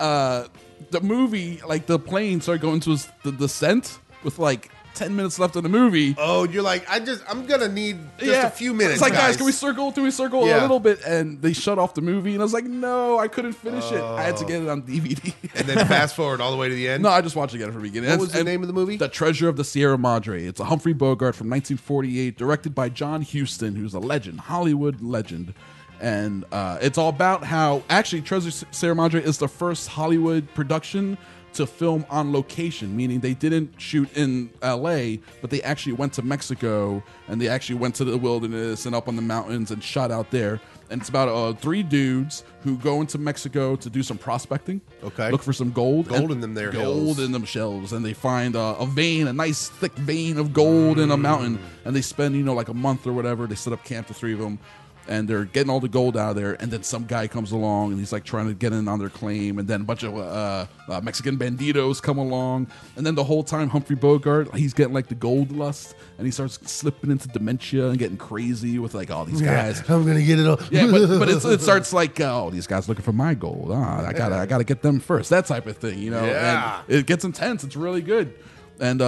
the movie, like the plane started going to the descent with like 10 minutes left of the movie. Oh, you're like, I'm gonna need just a few minutes. It's like, guys, can we circle? Can we circle a little bit? And they shut off the movie, and I was like, no, I couldn't finish it. I had to get it on DVD. And then fast forward all the way to the end. No, I just watched it again from the beginning. What was the name of the movie? The Treasure of the Sierra Madre. It's a Humphrey Bogart from 1948, directed by John Huston, who's a legend, Hollywood legend. And it's all about how actually Treasure of Sierra Madre is the first Hollywood production to film on location, meaning they didn't shoot in LA, but they actually went to Mexico and they actually went to the wilderness and up on the mountains and shot out there. And it's about 3 dudes who go into Mexico to do some prospecting. Okay. Look for some gold. Gold in them there hills. Gold in them shells. And they find a vein, a nice thick vein of gold in a mountain. And they spend, like a month or whatever. They set up camp, the 3 of them. And they're getting all the gold out of there, and then some guy comes along, and he's like trying to get in on their claim, and then a bunch of Mexican banditos come along, and then the whole time Humphrey Bogart, he's getting like the gold lust, and he starts slipping into dementia and getting crazy with like all these guys. I'm gonna get it all. Yeah, but it starts like, oh, these guys looking for my gold. I gotta get them first. That type of thing, Yeah. And it gets intense. It's really good, and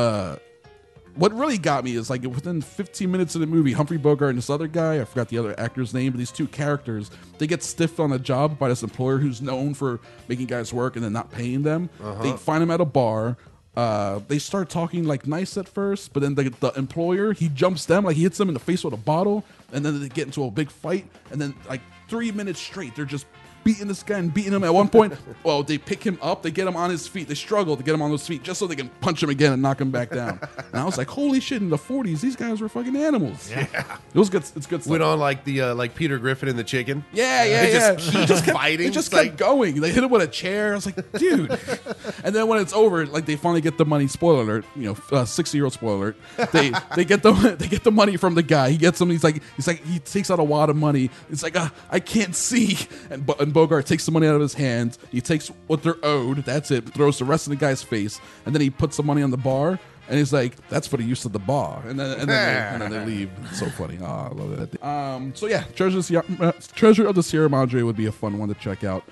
what really got me is like within 15 minutes of the movie, Humphrey Bogart and this other guy, I forgot the other actor's name, but these 2 characters, they get stiffed on a job by this employer who's known for making guys work and then not paying them. They find him at a bar. They start talking like nice at first, but then the employer, he jumps them, like he hits them in the face with a bottle, and then they get into a big fight, and then like 3 minutes straight, they're just beating this guy and beating him. At one point, well, they pick him up, they get him on his feet, they struggle to get him on those feet just so they can punch him again and knock him back down. And I was like, holy shit, in the 40s, these guys were fucking animals. Yeah. It was good. It's good stuff. Went on like the like Peter Griffin and the chicken. Yeah. They just keep fighting. They just kept going. They hit him with a chair. I was like, dude. And then when it's over, like they finally get the money. Spoiler alert. 60-year-old spoiler alert. They get the money from the guy. He gets them. He's like he takes out a wad of money. It's like I can't see. And Bogart takes the money out of his hands. He takes what they're owed. That's it. Throws the rest in the guy's face, and then he puts the money on the bar. And he's like, "That's for the use of the bar." And then they leave. It's so funny. Oh, I love that. So yeah, Treasure of the Sierra Madre would be a fun one to check out,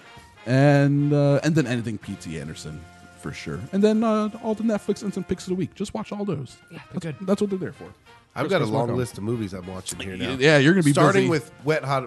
and then anything P.T. Anderson for sure. And then all the Netflix instant picks of the week. Just watch all those. Yeah, good. That's what they're there for. I've got a long list of movies I'm watching here now. Yeah, you're gonna be starting busy. with Wet Hot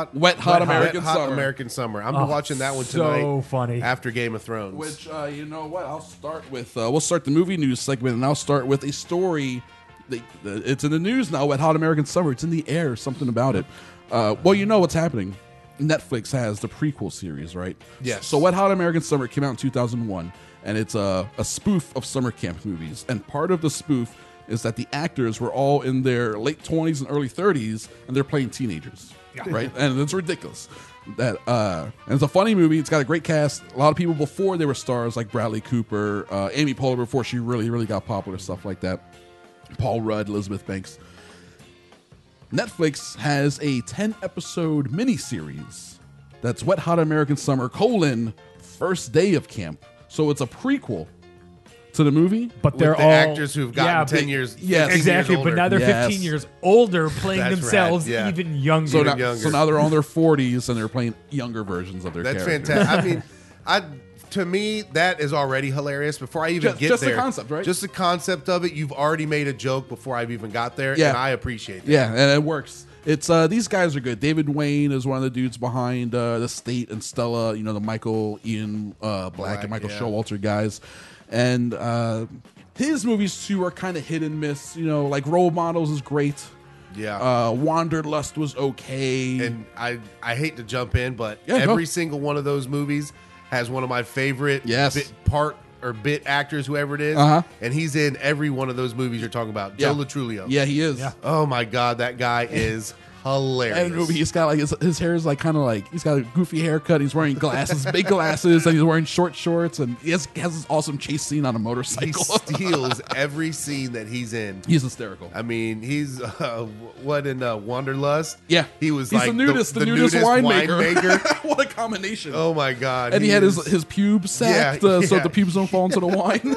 American Summer. I'm watching that one tonight. So funny. After Game of Thrones. Which you know what? I'll start with. We'll start the movie news segment, and I'll start with a story. It's in the news now. Wet Hot American Summer. It's in the air. Something about it. Well, you know what's happening. Netflix has the prequel series, right? Yes. So Wet Hot American Summer came out in 2001, and it's a spoof of summer camp movies. And part of the spoof is that the actors were all in their late 20s and early 30s, and they're playing teenagers, right? And it's ridiculous. And it's a funny movie. It's got a great cast. A lot of people before they were stars, like Bradley Cooper, Amy Poehler before she really got popular, stuff like that. Paul Rudd, Elizabeth Banks. Netflix has a 10-episode miniseries that's Wet Hot American Summer, First Day of Camp. So it's a prequel to the movie, but they're the all actors who've gotten 10 years. Yes, exactly. Years but now they're 15 years older, playing That's themselves right, yeah. even younger. So now they're on their 40s and they're playing younger versions of their That's characters. fantastic. I mean, to me, that is already hilarious. Before I even get just there, the concept, right? Just the concept of it. You've already made a joke before I've even got there, Yeah. and I appreciate that. Yeah, and it works. It's these guys are good. David Wayne is one of the dudes behind The State and Stella. You know, the Michael Ian Black and Michael Showalter guys, and his movies too are kind of hit and miss. You know, like Role Models is great. Yeah. Wanderlust was okay. And I hate to jump in, but Yeah, every go. single one of those movies has one of my favorite Yes. bit actors, whoever it is, and he's in every one of those movies you're talking about. Yeah. Joe Latrulio. Yeah, he is. Yeah. Oh my God, that guy is hilarious. And in the movie, he's got like his hair is like kind of like he's got a goofy haircut. He's wearing glasses, big glasses, and he's wearing short shorts. And he has this awesome chase scene on a He motorcycle. steals every scene that he's in. He's hysterical. I mean, he's what in Wanderlust? Yeah, he was he's like the nudist winemaker. What a combination! Oh my god! And he had his pubes sacked so the pubes don't fall into the wine.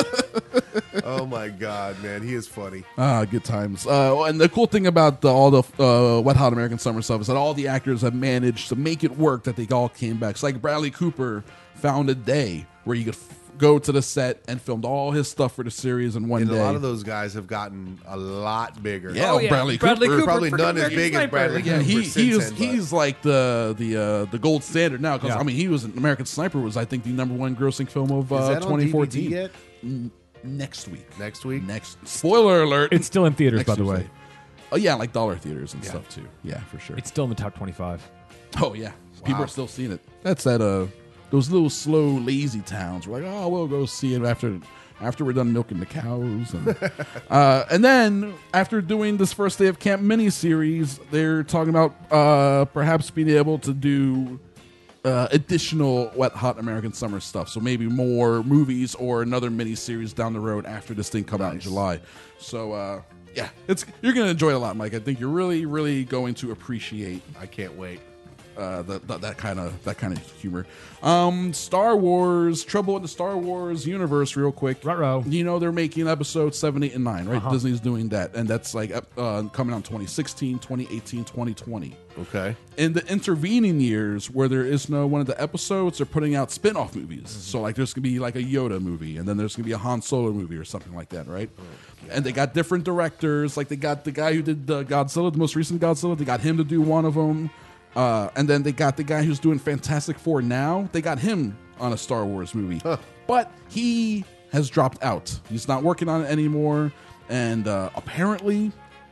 Oh my god, man, he is funny. Good times. And the cool thing about all the Wet Hot American Summer stuff is that all the actors have managed to make it work. That they all came back. It's like Bradley Cooper found a day where you could go to the set and filmed all his stuff for the series in one And day. a lot of those guys have gotten a lot bigger. Yeah, Bradley Cooper. Probably none as big as Bradley Cooper. He's like the gold standard now because I mean he was American Sniper was I think the #1 grossing film of Is that on 2014. DVD yet? Next week. Spoiler alert! It's still in theaters, Next by the Tuesday. way. Oh yeah, like dollar theaters and stuff too. Yeah, for sure. It's still in the top 25. Oh yeah, people are still seeing it. That's at those little slow, lazy towns. We're like, oh, we'll go see it after we're done milking the cows, and then after doing this first day of camp miniseries, they're talking about perhaps being able to do additional Wet Hot American Summer stuff. So maybe more movies or another miniseries down the road after this thing come out in July. So yeah, you're gonna enjoy it a lot, Mike. I think you're really, really going to appreciate. I can't wait. That kind of humor. Star Wars, Trouble in the Star Wars universe, real quick. Ruh-roh. You know they're making episodes 7, 8, and 9, right? Uh-huh. Disney's doing that, and that's like coming out in 2016, 2018, 2020. Okay. In the intervening years, where there is no one of the episodes, they're putting out spin-off movies. So like there's gonna be like a Yoda movie, and then there's gonna be a Han Solo movie or something like that, right? And they got different directors. Like they got the guy who did Godzilla, the most recent Godzilla. They got him to do one of them. And then they got the guy who's doing Fantastic Four now. They got him on a Star Wars movie. But he has dropped out. He's not working on it anymore. And apparently,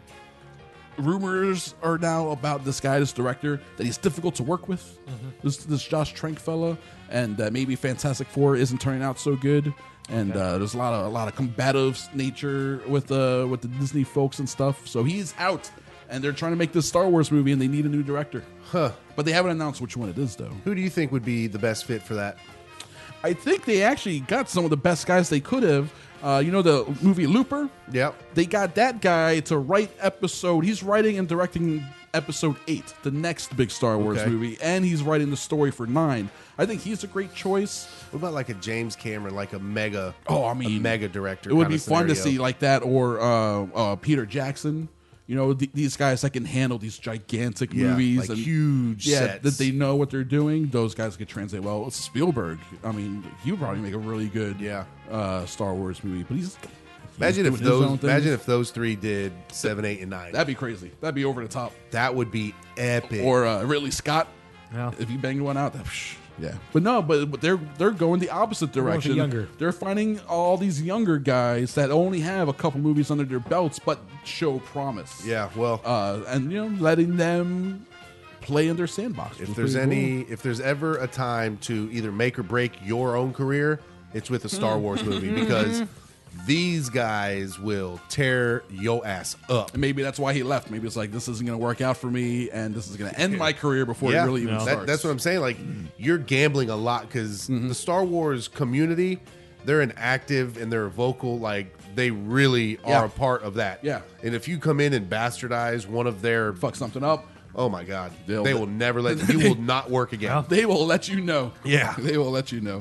rumors are now about this guy, this director, that he's difficult to work with. This Josh Trank fella. And maybe Fantastic Four isn't turning out so good. And there's a lot of combative nature with the Disney folks and stuff. So he's out. And they're trying to make this Star Wars movie, and they need a new director. But they haven't announced which one it is, though. Who do you think would be the best fit for that? I think they actually got some of the best guys they could have. You know the movie Looper? Yep. They got that guy to write episode. He's writing and directing episode 8, the next big Star Wars movie, and he's writing the story for 9. I think he's a great choice. What about like a James Cameron, like a mega? Oh, I mean, a mega director. It would be fun to see like that, or Peter Jackson. You know, these guys that can handle these gigantic movies like and huge sets. that they know what they're doing. Those guys could translate well. It's Spielberg. I mean, he would probably make a really good Star Wars movie. But imagine if those three did 7, 8, and 9. That'd be crazy. That'd be over the top. That would be epic. Or Ridley Scott. Yeah. If he banged one out, but no, but they're going the opposite direction. Younger. They're finding all these younger guys that only have a couple movies under their belts, but show promise. Yeah, well, and letting them play in their sandbox. If there's ever a time to either make or break your own career, it's with a Star Wars movie because these guys will tear your ass up. And maybe that's why he left. Maybe it's like, this isn't going to work out for me, and this is going to end my career before it really even starts. That's what I'm saying. Like, you're gambling a lot because the Star Wars community, they're an active and they're vocal. Like, they really are a part of that. Yeah. And if you come in and bastardize one of their... Fuck something up. Oh, my God. They will never let... You will not work again. They will let you know. Yeah. They will let you know.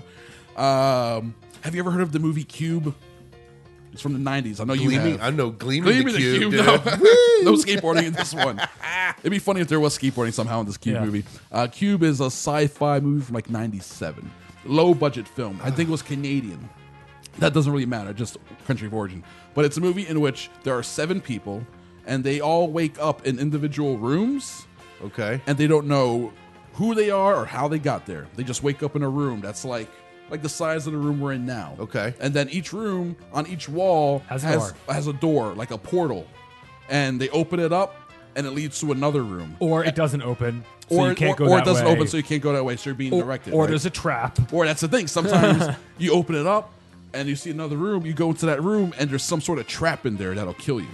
Have you ever heard of the movie Cube? It's from the 90s. I know you have. I know Gleaming the Cube, dude. No skateboarding in this one. It'd be funny if there was skateboarding somehow in this Cube movie. Cube is a sci-fi movie from like 97. Low budget film. I think it was Canadian. That doesn't really matter, just country of origin. But it's a movie in which there are 7 people, and they all wake up in individual rooms. Okay. And they don't know who they are or how they got there. They just wake up in a room that's like the size of the room we're in now. Okay. And then each room on each wall has a door, like a portal. And they open it up, and it leads to another room. Or it doesn't open, so or you can't go or that it doesn't way. open, so you can't go that way, so you're being directed. Or right? there's a trap. Or that's the thing. Sometimes you open it up, and you see another room, you go into that room, and there's some sort of trap in there that'll kill you.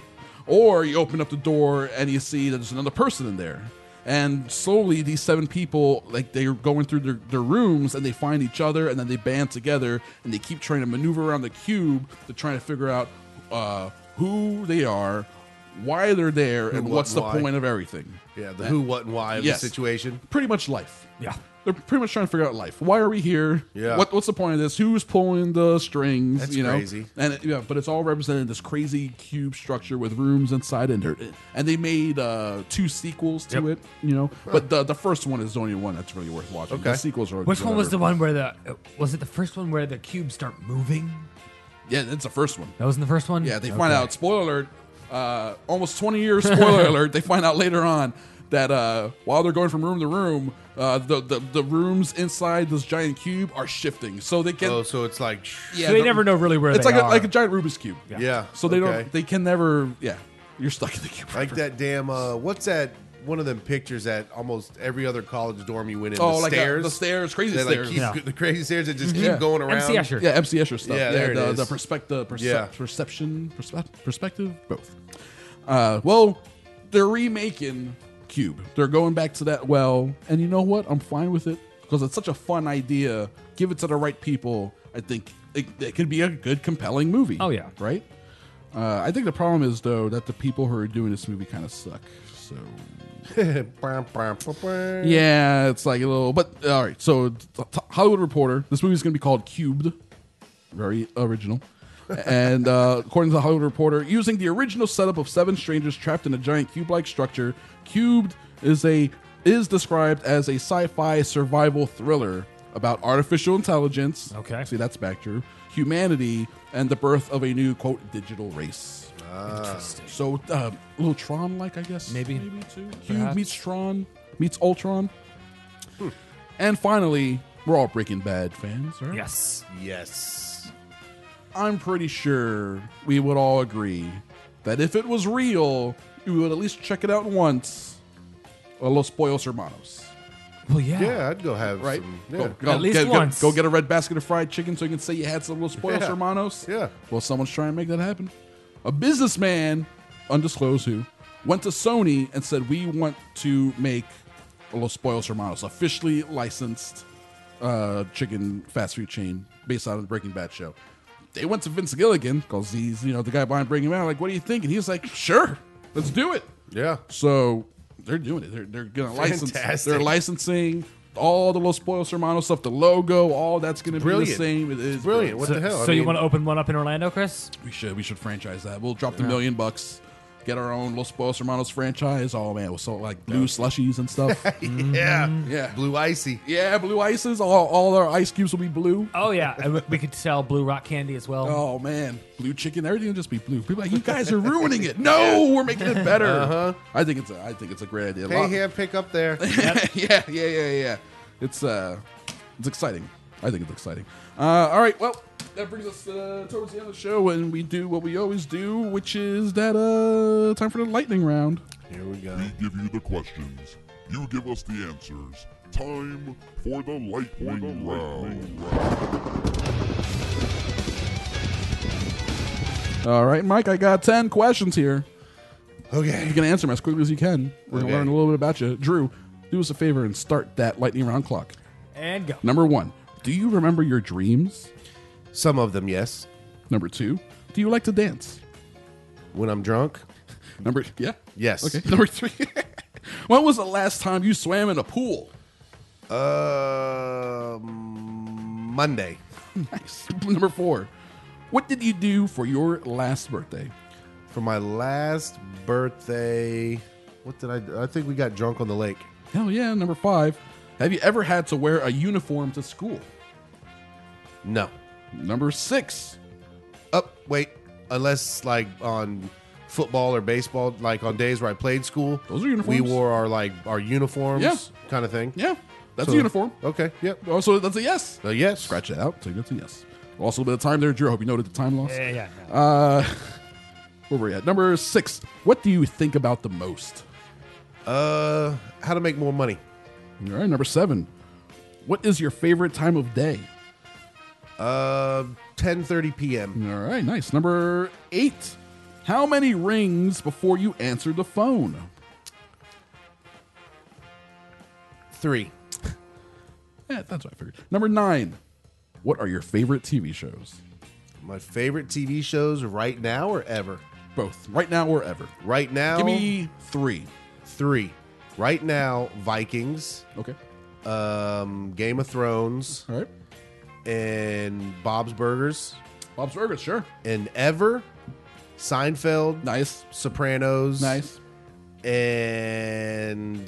Or you open up the door and you see that there's another person in there. And slowly, these 7 people, like, they're going through their rooms, and they find each other, and then they band together, and they keep trying to maneuver around the cube to try to figure out who they are, why they're there, and what's the point of everything. Yeah, the who, what, and why of the situation. Pretty much life. Yeah. They're pretty much trying to figure out life. Why are we here? Yeah. What's the point of this? Who's pulling the strings? That's you know? crazy. And but it's all represented in this crazy cube structure with rooms inside and they made 2 sequels to it. You know, but the first one is the only one that's really worth watching. Okay. The sequels are. Which one was the one where was it the first one where the cubes start moving? Yeah, that's the first one. That was in the first one. Yeah, they find out. Spoiler alert. Almost 20 years. Spoiler alert. They find out later on that while they're going from room to room, the rooms inside this giant cube are shifting, so they can. Oh, so it's like. Yeah, so they never know really where it's they like are. like a giant Rubik's cube. Yeah. So they okay. don't. They can never. Yeah, you're stuck in the cube. Like that damn. What's that? One of them pictures that almost every other college dorm you went in. Oh, the like stairs. the stairs, crazy They, stairs. Like, keep, The crazy stairs that just keep going around. MC Escher. Yeah, MC Escher stuff. Yeah, there it is. The perspective, both. Well, they're remaking Cube. They're going back to that well, and you know what? I'm fine with it because it's such a fun idea. Give it to the right people. I think it could be a good, compelling movie. Oh yeah, right. I think the problem is though that the people who are doing this movie kind of suck. So. Yeah, it's like a little, but all right. So, Hollywood Reporter. This movie is going to be called Cubed. Very original. And according to the Hollywood Reporter, using the original setup of 7 strangers trapped in a giant cube-like structure, Cubed is described as a sci-fi survival thriller about artificial intelligence. Okay, see that's back true. Humanity and the birth of a new quote digital race. Interesting. So a little Tron-like, I guess. Maybe too. Cube Perhaps. meets Tron meets Ultron. And finally, we're all Breaking Bad fans, right? Yes. Yes. I'm pretty sure we would all agree that if it was real, we would at least check it out once. A Los Pollos Hermanos. Well, yeah. Yeah, I'd go have right. some. Yeah. Go, at least once. Go get a red basket of fried chicken so you can say you had some Los Pollos Yeah. Hermanos. Yeah. Well, someone's trying to make that happen. A businessman, undisclosed who, went to Sony and said, we want to make a Los Pollos Hermanos, officially licensed chicken fast food chain based on the Breaking Bad show. They went to Vince Gilligan because he's, the guy behind Breaking Bad. Like, what do you think? And he's like, sure, let's do it. Yeah. So they're doing it. They're going to license. Fantastic. They're licensing all the Los Pollos Hermanos stuff, the logo, all that's going to be the Brilliant. same. It is Brilliant. What the hell? So you want to open one up in Orlando, Chris? We should franchise that. We'll drop the $1 million, get our own Los Pollos Hermanos franchise. Oh man, we'll sell like blue slushies and stuff. Yeah. Blue icy. Yeah, blue ices. All our ice cubes will be blue. Oh yeah, and we could sell blue rock candy as well. Oh man, blue chicken. Everything will just be blue. People are like, you guys are ruining it. No, we're making it better. Uh-huh. I think it's a great idea. Pay hand pick up there. Yeah. It's exciting. I think it's exciting. All right, well, that brings us towards the end of the show, and we do what we always do, which is that time for the lightning round. Here we go. We give you the questions. You give us the answers. Time for the lightning round. All right, Mike, I got 10 questions here. Okay. You can answer them as quickly as you can. We're going to learn a little bit about you. Drew, do us a favor and start that lightning round clock. And go. Number 1, do you remember your dreams? Some of them, yes. Number 2, do you like to dance? When I'm drunk? Yeah? Yes. Okay. Number 3, when was the last time you swam in a pool? Monday. Nice. Number 4, what did you do for your last birthday? For my last birthday, what did I do? I think we got drunk on the lake. Hell yeah. Number 5, have you ever had to wear a uniform to school? No. Number 6. Wait. Unless like on football or baseball, like on days where I played school. Those are uniforms. We wore our uniforms, Yeah. kind of thing. Yeah. That's So- a uniform. Okay. Yep. Also, that's a yes. Yes. Scratch that out. So that's a yes. Also, a bit of time there, Drew. I hope you noted the time loss. Yeah. Where were we at? Number 6. What do you think about the most? How to make more money. All right. Number 7. What is your favorite time of day? 10:30 p.m. All right. Nice. Number 8. How many rings before you answer the phone? 3. Yeah, that's what I figured. Number 9. What are your favorite TV shows? My favorite TV shows right now or ever? Both. Right now or ever. Right now. Give me 3. 3. Right now, Vikings. Okay. Game of Thrones. All right. And Bob's Burgers. Bob's Burgers, sure. And ever, Seinfeld. Nice. Sopranos. Nice. And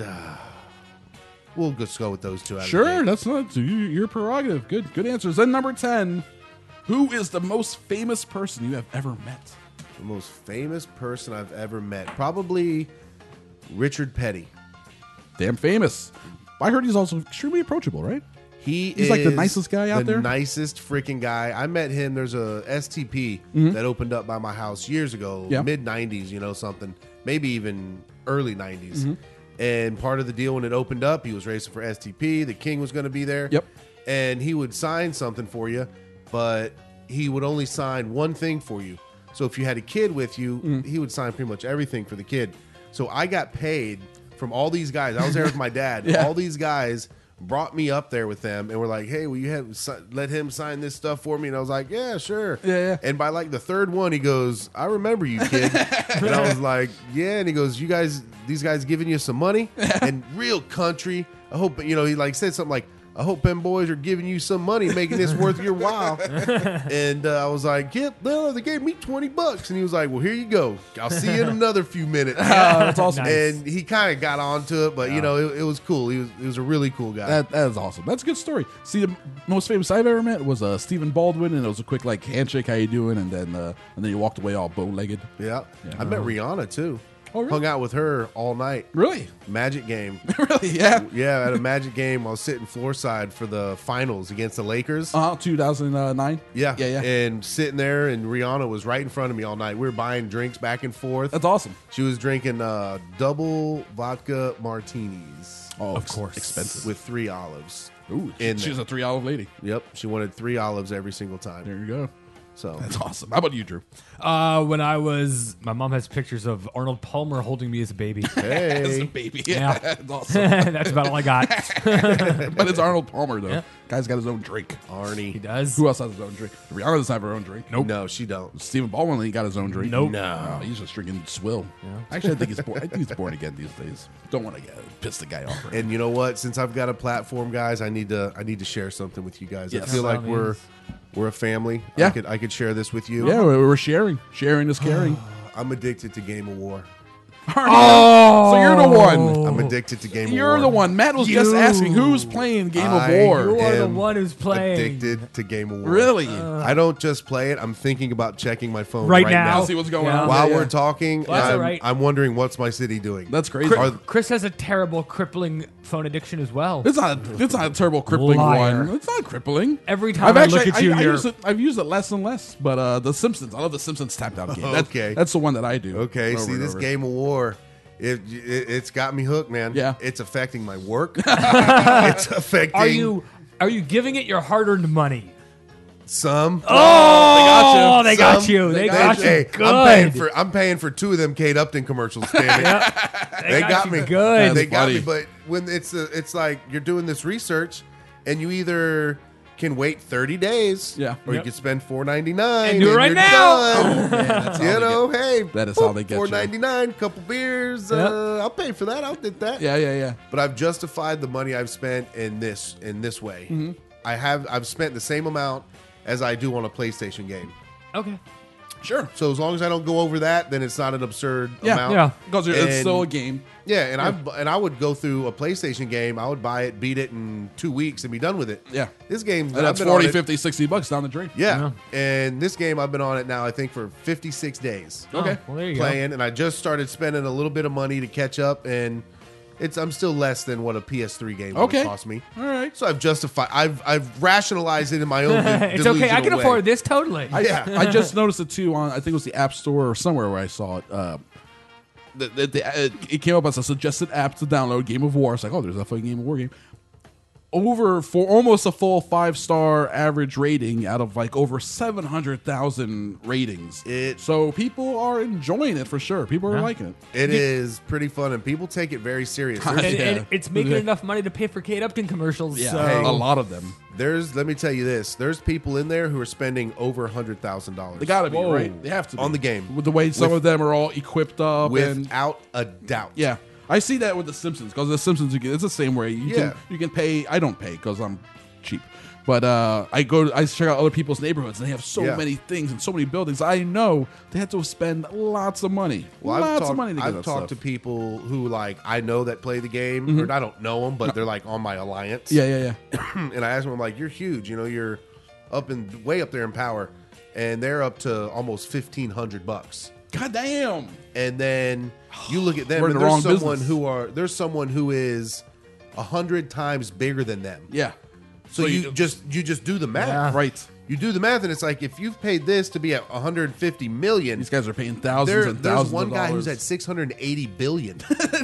we'll just go with those 2 out Sure, of the that's not your prerogative. Good answers. Then number 10. Who is the most famous person you have ever met? The most famous person I've ever met. Probably Richard Petty. Damn famous. I heard he's also extremely approachable, right? He's like the nicest guy out there? The nicest freaking guy. I met him. There's a STP that opened up by my house years ago, mid-90s, something. Maybe even early 90s. And part of the deal when it opened up, he was racing for STP. The King was going to be there. Yep. And he would sign something for you, but he would only sign one thing for you. So if you had a kid with you, he would sign pretty much everything for the kid. So I got paid from all these guys. I was there with my dad. Yeah. All these guys brought me up there with them and were like, hey, will you let him sign this stuff for me? And I was like, yeah, sure. Yeah. And by like the third one, he goes, I remember you, kid. And I was like, yeah. And he goes, these guys giving you some money? And real country. I hope, he like said something like, I hope them boys are giving you some money, making this worth your while. And I was like, yep, they gave me $20. And he was like, well, here you go. I'll see you in another few minutes. That's awesome. Nice. And he kind of got onto it, but, it was cool. He was a really cool guy. That is awesome. That's a good story. See, the most famous I've ever met was Stephen Baldwin, and it was a quick handshake, how you doing? And then you walked away all bow-legged. Yeah. I met Rihanna, too. Oh, really? Hung out with her all night. Really? Magic game. Really? Yeah. Yeah, at a Magic game, I was sitting floor-side for the finals against the Lakers. 2009? Yeah. Yeah. And sitting there, and Rihanna was right in front of me all night. We were buying drinks back and forth. That's awesome. She was drinking double vodka martinis. Oh, of course. Expensive. With 3 olives. Ooh, she's a 3 olive lady. Yep. She wanted 3 olives every single time. There you go. So that's awesome. How about you, Drew? When my mom has pictures of Arnold Palmer holding me as a baby. Hey. As a baby. Yeah. That's awesome. That's about all I got. But it's Arnold Palmer, though. Yeah. Guy's got his own drink. Arnie. He does. Who else has his own drink? Rihanna doesn't have her own drink. Nope. No, she don't. Stephen Baldwin, he got his own drink. Nope. No. He's just drinking swill. Yeah. Actually, I think he's born again these days. Don't want to piss the guy off. And you know what? Since I've got a platform, guys, I need to share something with you guys. Yes. I feel like we're a family. Yeah. I could share this with you. Yeah, we're sharing. Sharing is caring. I'm addicted to Game of War. So you're the one. I'm addicted to Game of War. You're the one. Matt was just asking who's playing Game of War. You are the one who's playing. Addicted to Game of War. Really? I don't just play it. I'm thinking about checking my phone Right right now. now. See what's going on. While we're talking, Well, that's all right. I'm wondering what's my city doing. That's crazy. Chris has a terrible, crippling phone addiction as well. It's not a terrible crippling Liar. one. It's not crippling. Every time I look at you, I've used it less and less. But The Simpsons, I love the Simpsons tap out game. Okay. That's the one that I do. Okay, over see and this over. Game of War. It's got me hooked, man. Yeah. It's affecting my work. It's affecting. Are you giving it your hard-earned money? Some. Oh, they got you. They got you. Hey, Good. I'm paying for 2 of them Kate Upton commercials. Damn it. They got me good. They got funny. me. But when it's like you're doing this research, and you either can wait 30 days, or you can spend $4.99 And do it right you're now. done. that's how You they know, hey, That is how they get you. $4.99, couple beers. I'll pay for that. I'll get that. Yeah. But I've justified the money I've spent in this way. Mm-hmm. I've spent the same amount as I do on a PlayStation game. Okay. Sure. So as long as I don't go over that, then it's not an absurd amount. Yeah. Because it's still a game. Yeah, and I would go through a PlayStation game. I would buy it, beat it in 2 weeks, and be done with it. Yeah. This game, And that's I've been on 40, it- 50, $60 down the drain. Yeah. And this game, I've been on it now, I think, for 56 days. Okay. Well, there you Playing, and I just started spending a little bit of money to catch up, and I'm still less than what a PS3 game would Okay. cost me. All right. So I've rationalized it in my own. It's okay. I can delusional way. afford this totally. I just noticed it too on, I think it was the App Store or somewhere where I saw it. It came up as a suggested app to download, Game of War. It's like, oh, there's a fucking Game of War game. for almost a full 5-star average rating out of like over 700,000 ratings. So people are enjoying it for sure. People are liking it. It is pretty fun, and people take it very serious. And it's making enough money to pay for Kate Upton commercials. Yeah, so. a lot of them. Let me tell you this. There's people in there who are spending over $100,000. They gotta be, right? They have to be. On the game. With the way some of them are all equipped up. Without a doubt. Yeah. I see that with The Simpsons, because The Simpsons, it's the same way. You can pay. I don't pay because I'm cheap. But I check out other people's neighborhoods, and they have so many things and so many buildings. I know they have to spend lots of money. Lots of money to get I've that talked to stuff. people who, like, I know that play the game, or I don't know them, but they're, like, on my alliance. Yeah. And I asked them, I'm like, you're huge. You know, you're way up there in power. And they're up to almost $1,500. God damn. And then you look at them, We're in and the wrong there's someone who is 100 times bigger than them. Yeah. So you just do the math. Yeah. Right. You do the math, and it's like, if you've paid this to be at 150 million, These guys are paying thousands and thousands There's one of guy dollars. who's at 680 billion.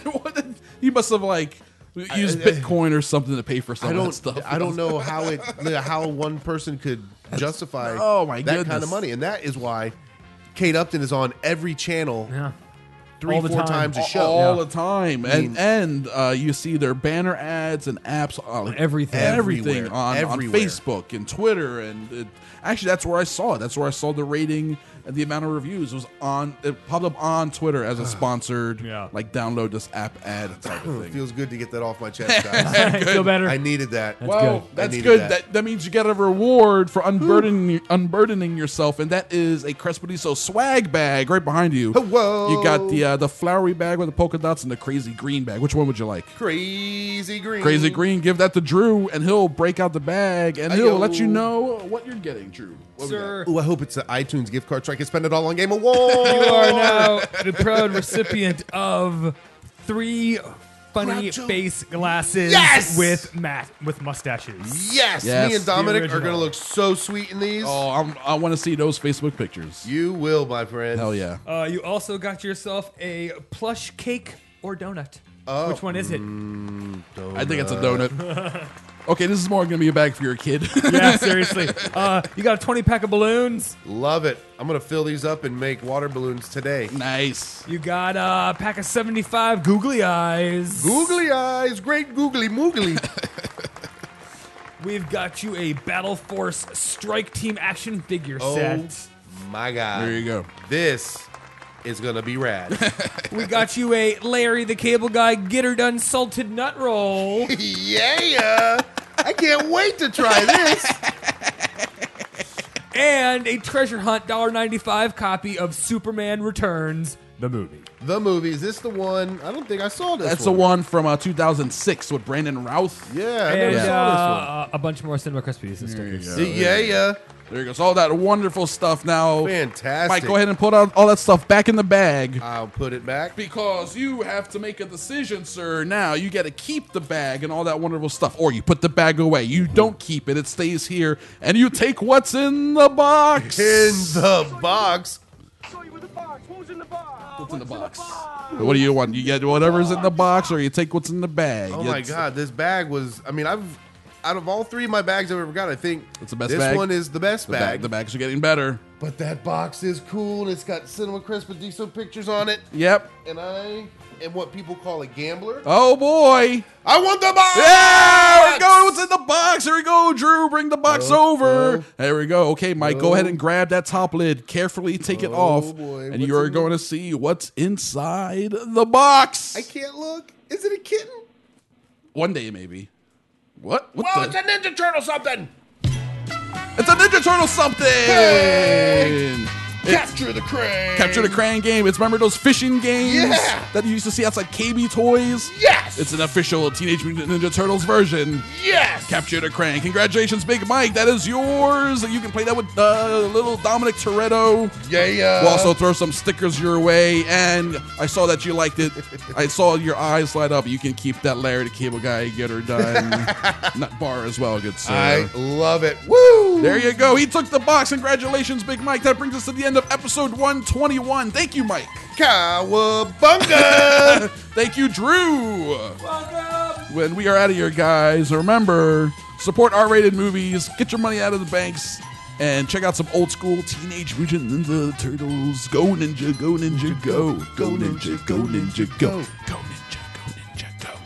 He must have used Bitcoin or something to pay for some of that stuff. I don't know how one person could justify my that kind goodness. of money, and that is why Kate Upton is on every channel. Yeah. 3-4 times a show. All the time. And you see their banner ads and apps, everything Everywhere. on Everywhere. Facebook and Twitter. And actually, that's where I saw it. That's where I saw the rating and the amount of reviews. It popped up on Twitter as a sponsored, like, download this app ad type of It thing. feels good to get that off my chest, guys. Feel better? I needed that. That's good. That means you get a reward for unburdening yourself, and that is a Crespediso swag bag right behind you. Whoa! You got the flowery bag with the polka dots and the crazy green bag. Which one would you like? Crazy green. Crazy green. Give that to Drew, and he'll break out the bag, and he'll let you know what you're getting, Drew. Sir. Ooh, I hope it's an iTunes gift card so I can spend it all on Game Awards. You are now the proud recipient of 3 funny face glasses with mustaches. Yes, me and Dominic are going to look so sweet in these. Oh, I want to see those Facebook pictures. You will, my friend. Hell yeah. You also got yourself a plush cake or donut. Oh. Which one is it? I think it's a donut. Okay, this is more going to be a bag for your kid. Yeah, seriously. You got a 20-pack of balloons. Love it. I'm going to fill these up and make water balloons today. Nice. You got a pack of 75 googly eyes. Googly eyes. Great googly moogly. We've got you a Battle Force Strike Team action figure set. My God. There you go. This is going to be rad. We got you a Larry the Cable Guy Get Her Done Salted Nut Roll. Yeah. I can't wait to try this. And a Treasure Hunt $1.95 copy of Superman Returns, the movie. The movie. Is this the one? I don't think I saw this That's the one from 2006 with Brandon Routh. Yeah, I And never saw this one. a bunch more Cinema Crespediso stickers. Yeah. There goes all that wonderful stuff now. Fantastic. Mike, go ahead and put all that stuff back in the bag. I'll put it back. Because you have to make a decision, sir. Now, you got to keep the bag and all that wonderful stuff. Or you put the bag away. You don't keep it. It stays here. And you take what's in the box. In the box? What's in the box? What do you want? You get whatever's in the box, or you take what's in the bag? Oh, my God. This bag was... I mean, out of all 3 of my bags I've ever got, I think it's the best this bag? one is the best bag. The bags are getting better. But that box is cool, and it's got Cinema Crespediso pictures on it. Yep. And I am what people call a gambler. Oh, boy. I want the box! Yeah! There we go. What's in the box? Here we go, Drew. Bring the box over. There we go. Okay, Mike, go ahead and grab that top lid. Carefully take it off. Boy. And you are going to see what's inside the box. I can't look. Is it a kitten? One day, maybe. What? Whoa, it's a Ninja Turtle something! It's a Ninja Turtle something! Hey! Capture the Crane! Capture the Crane game. It's remember those fishing games Yeah! that you used to see outside KB Toys? Yes! It's an official Teenage Mutant Ninja Turtles version. Yes! Capture the Crane. Congratulations, Big Mike. That is yours. You can play that with little Dominic Toretto. Yeah. We'll also throw some stickers your way. And I saw that you liked it. I saw your eyes light up. You can keep that Larry the Cable Guy Get Her Done nut bar as well, good sir. I love it. Woo! There you go. He took the box. Congratulations, Big Mike. That brings us to the end of episode 121. Thank you, Mike. Cowabunga! Thank you, Drew. Welcome when we are out of here, guys, remember, support R-rated movies, get your money out of the banks, and check out some old school Teenage Mutant Ninja Turtles. Go Ninja, go Ninja, go. Go Ninja, go Ninja, go. Go Ninja, go Ninja, go.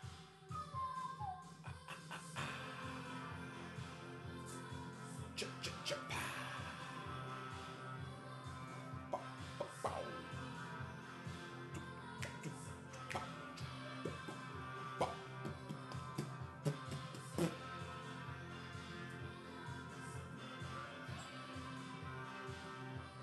Ch-ch.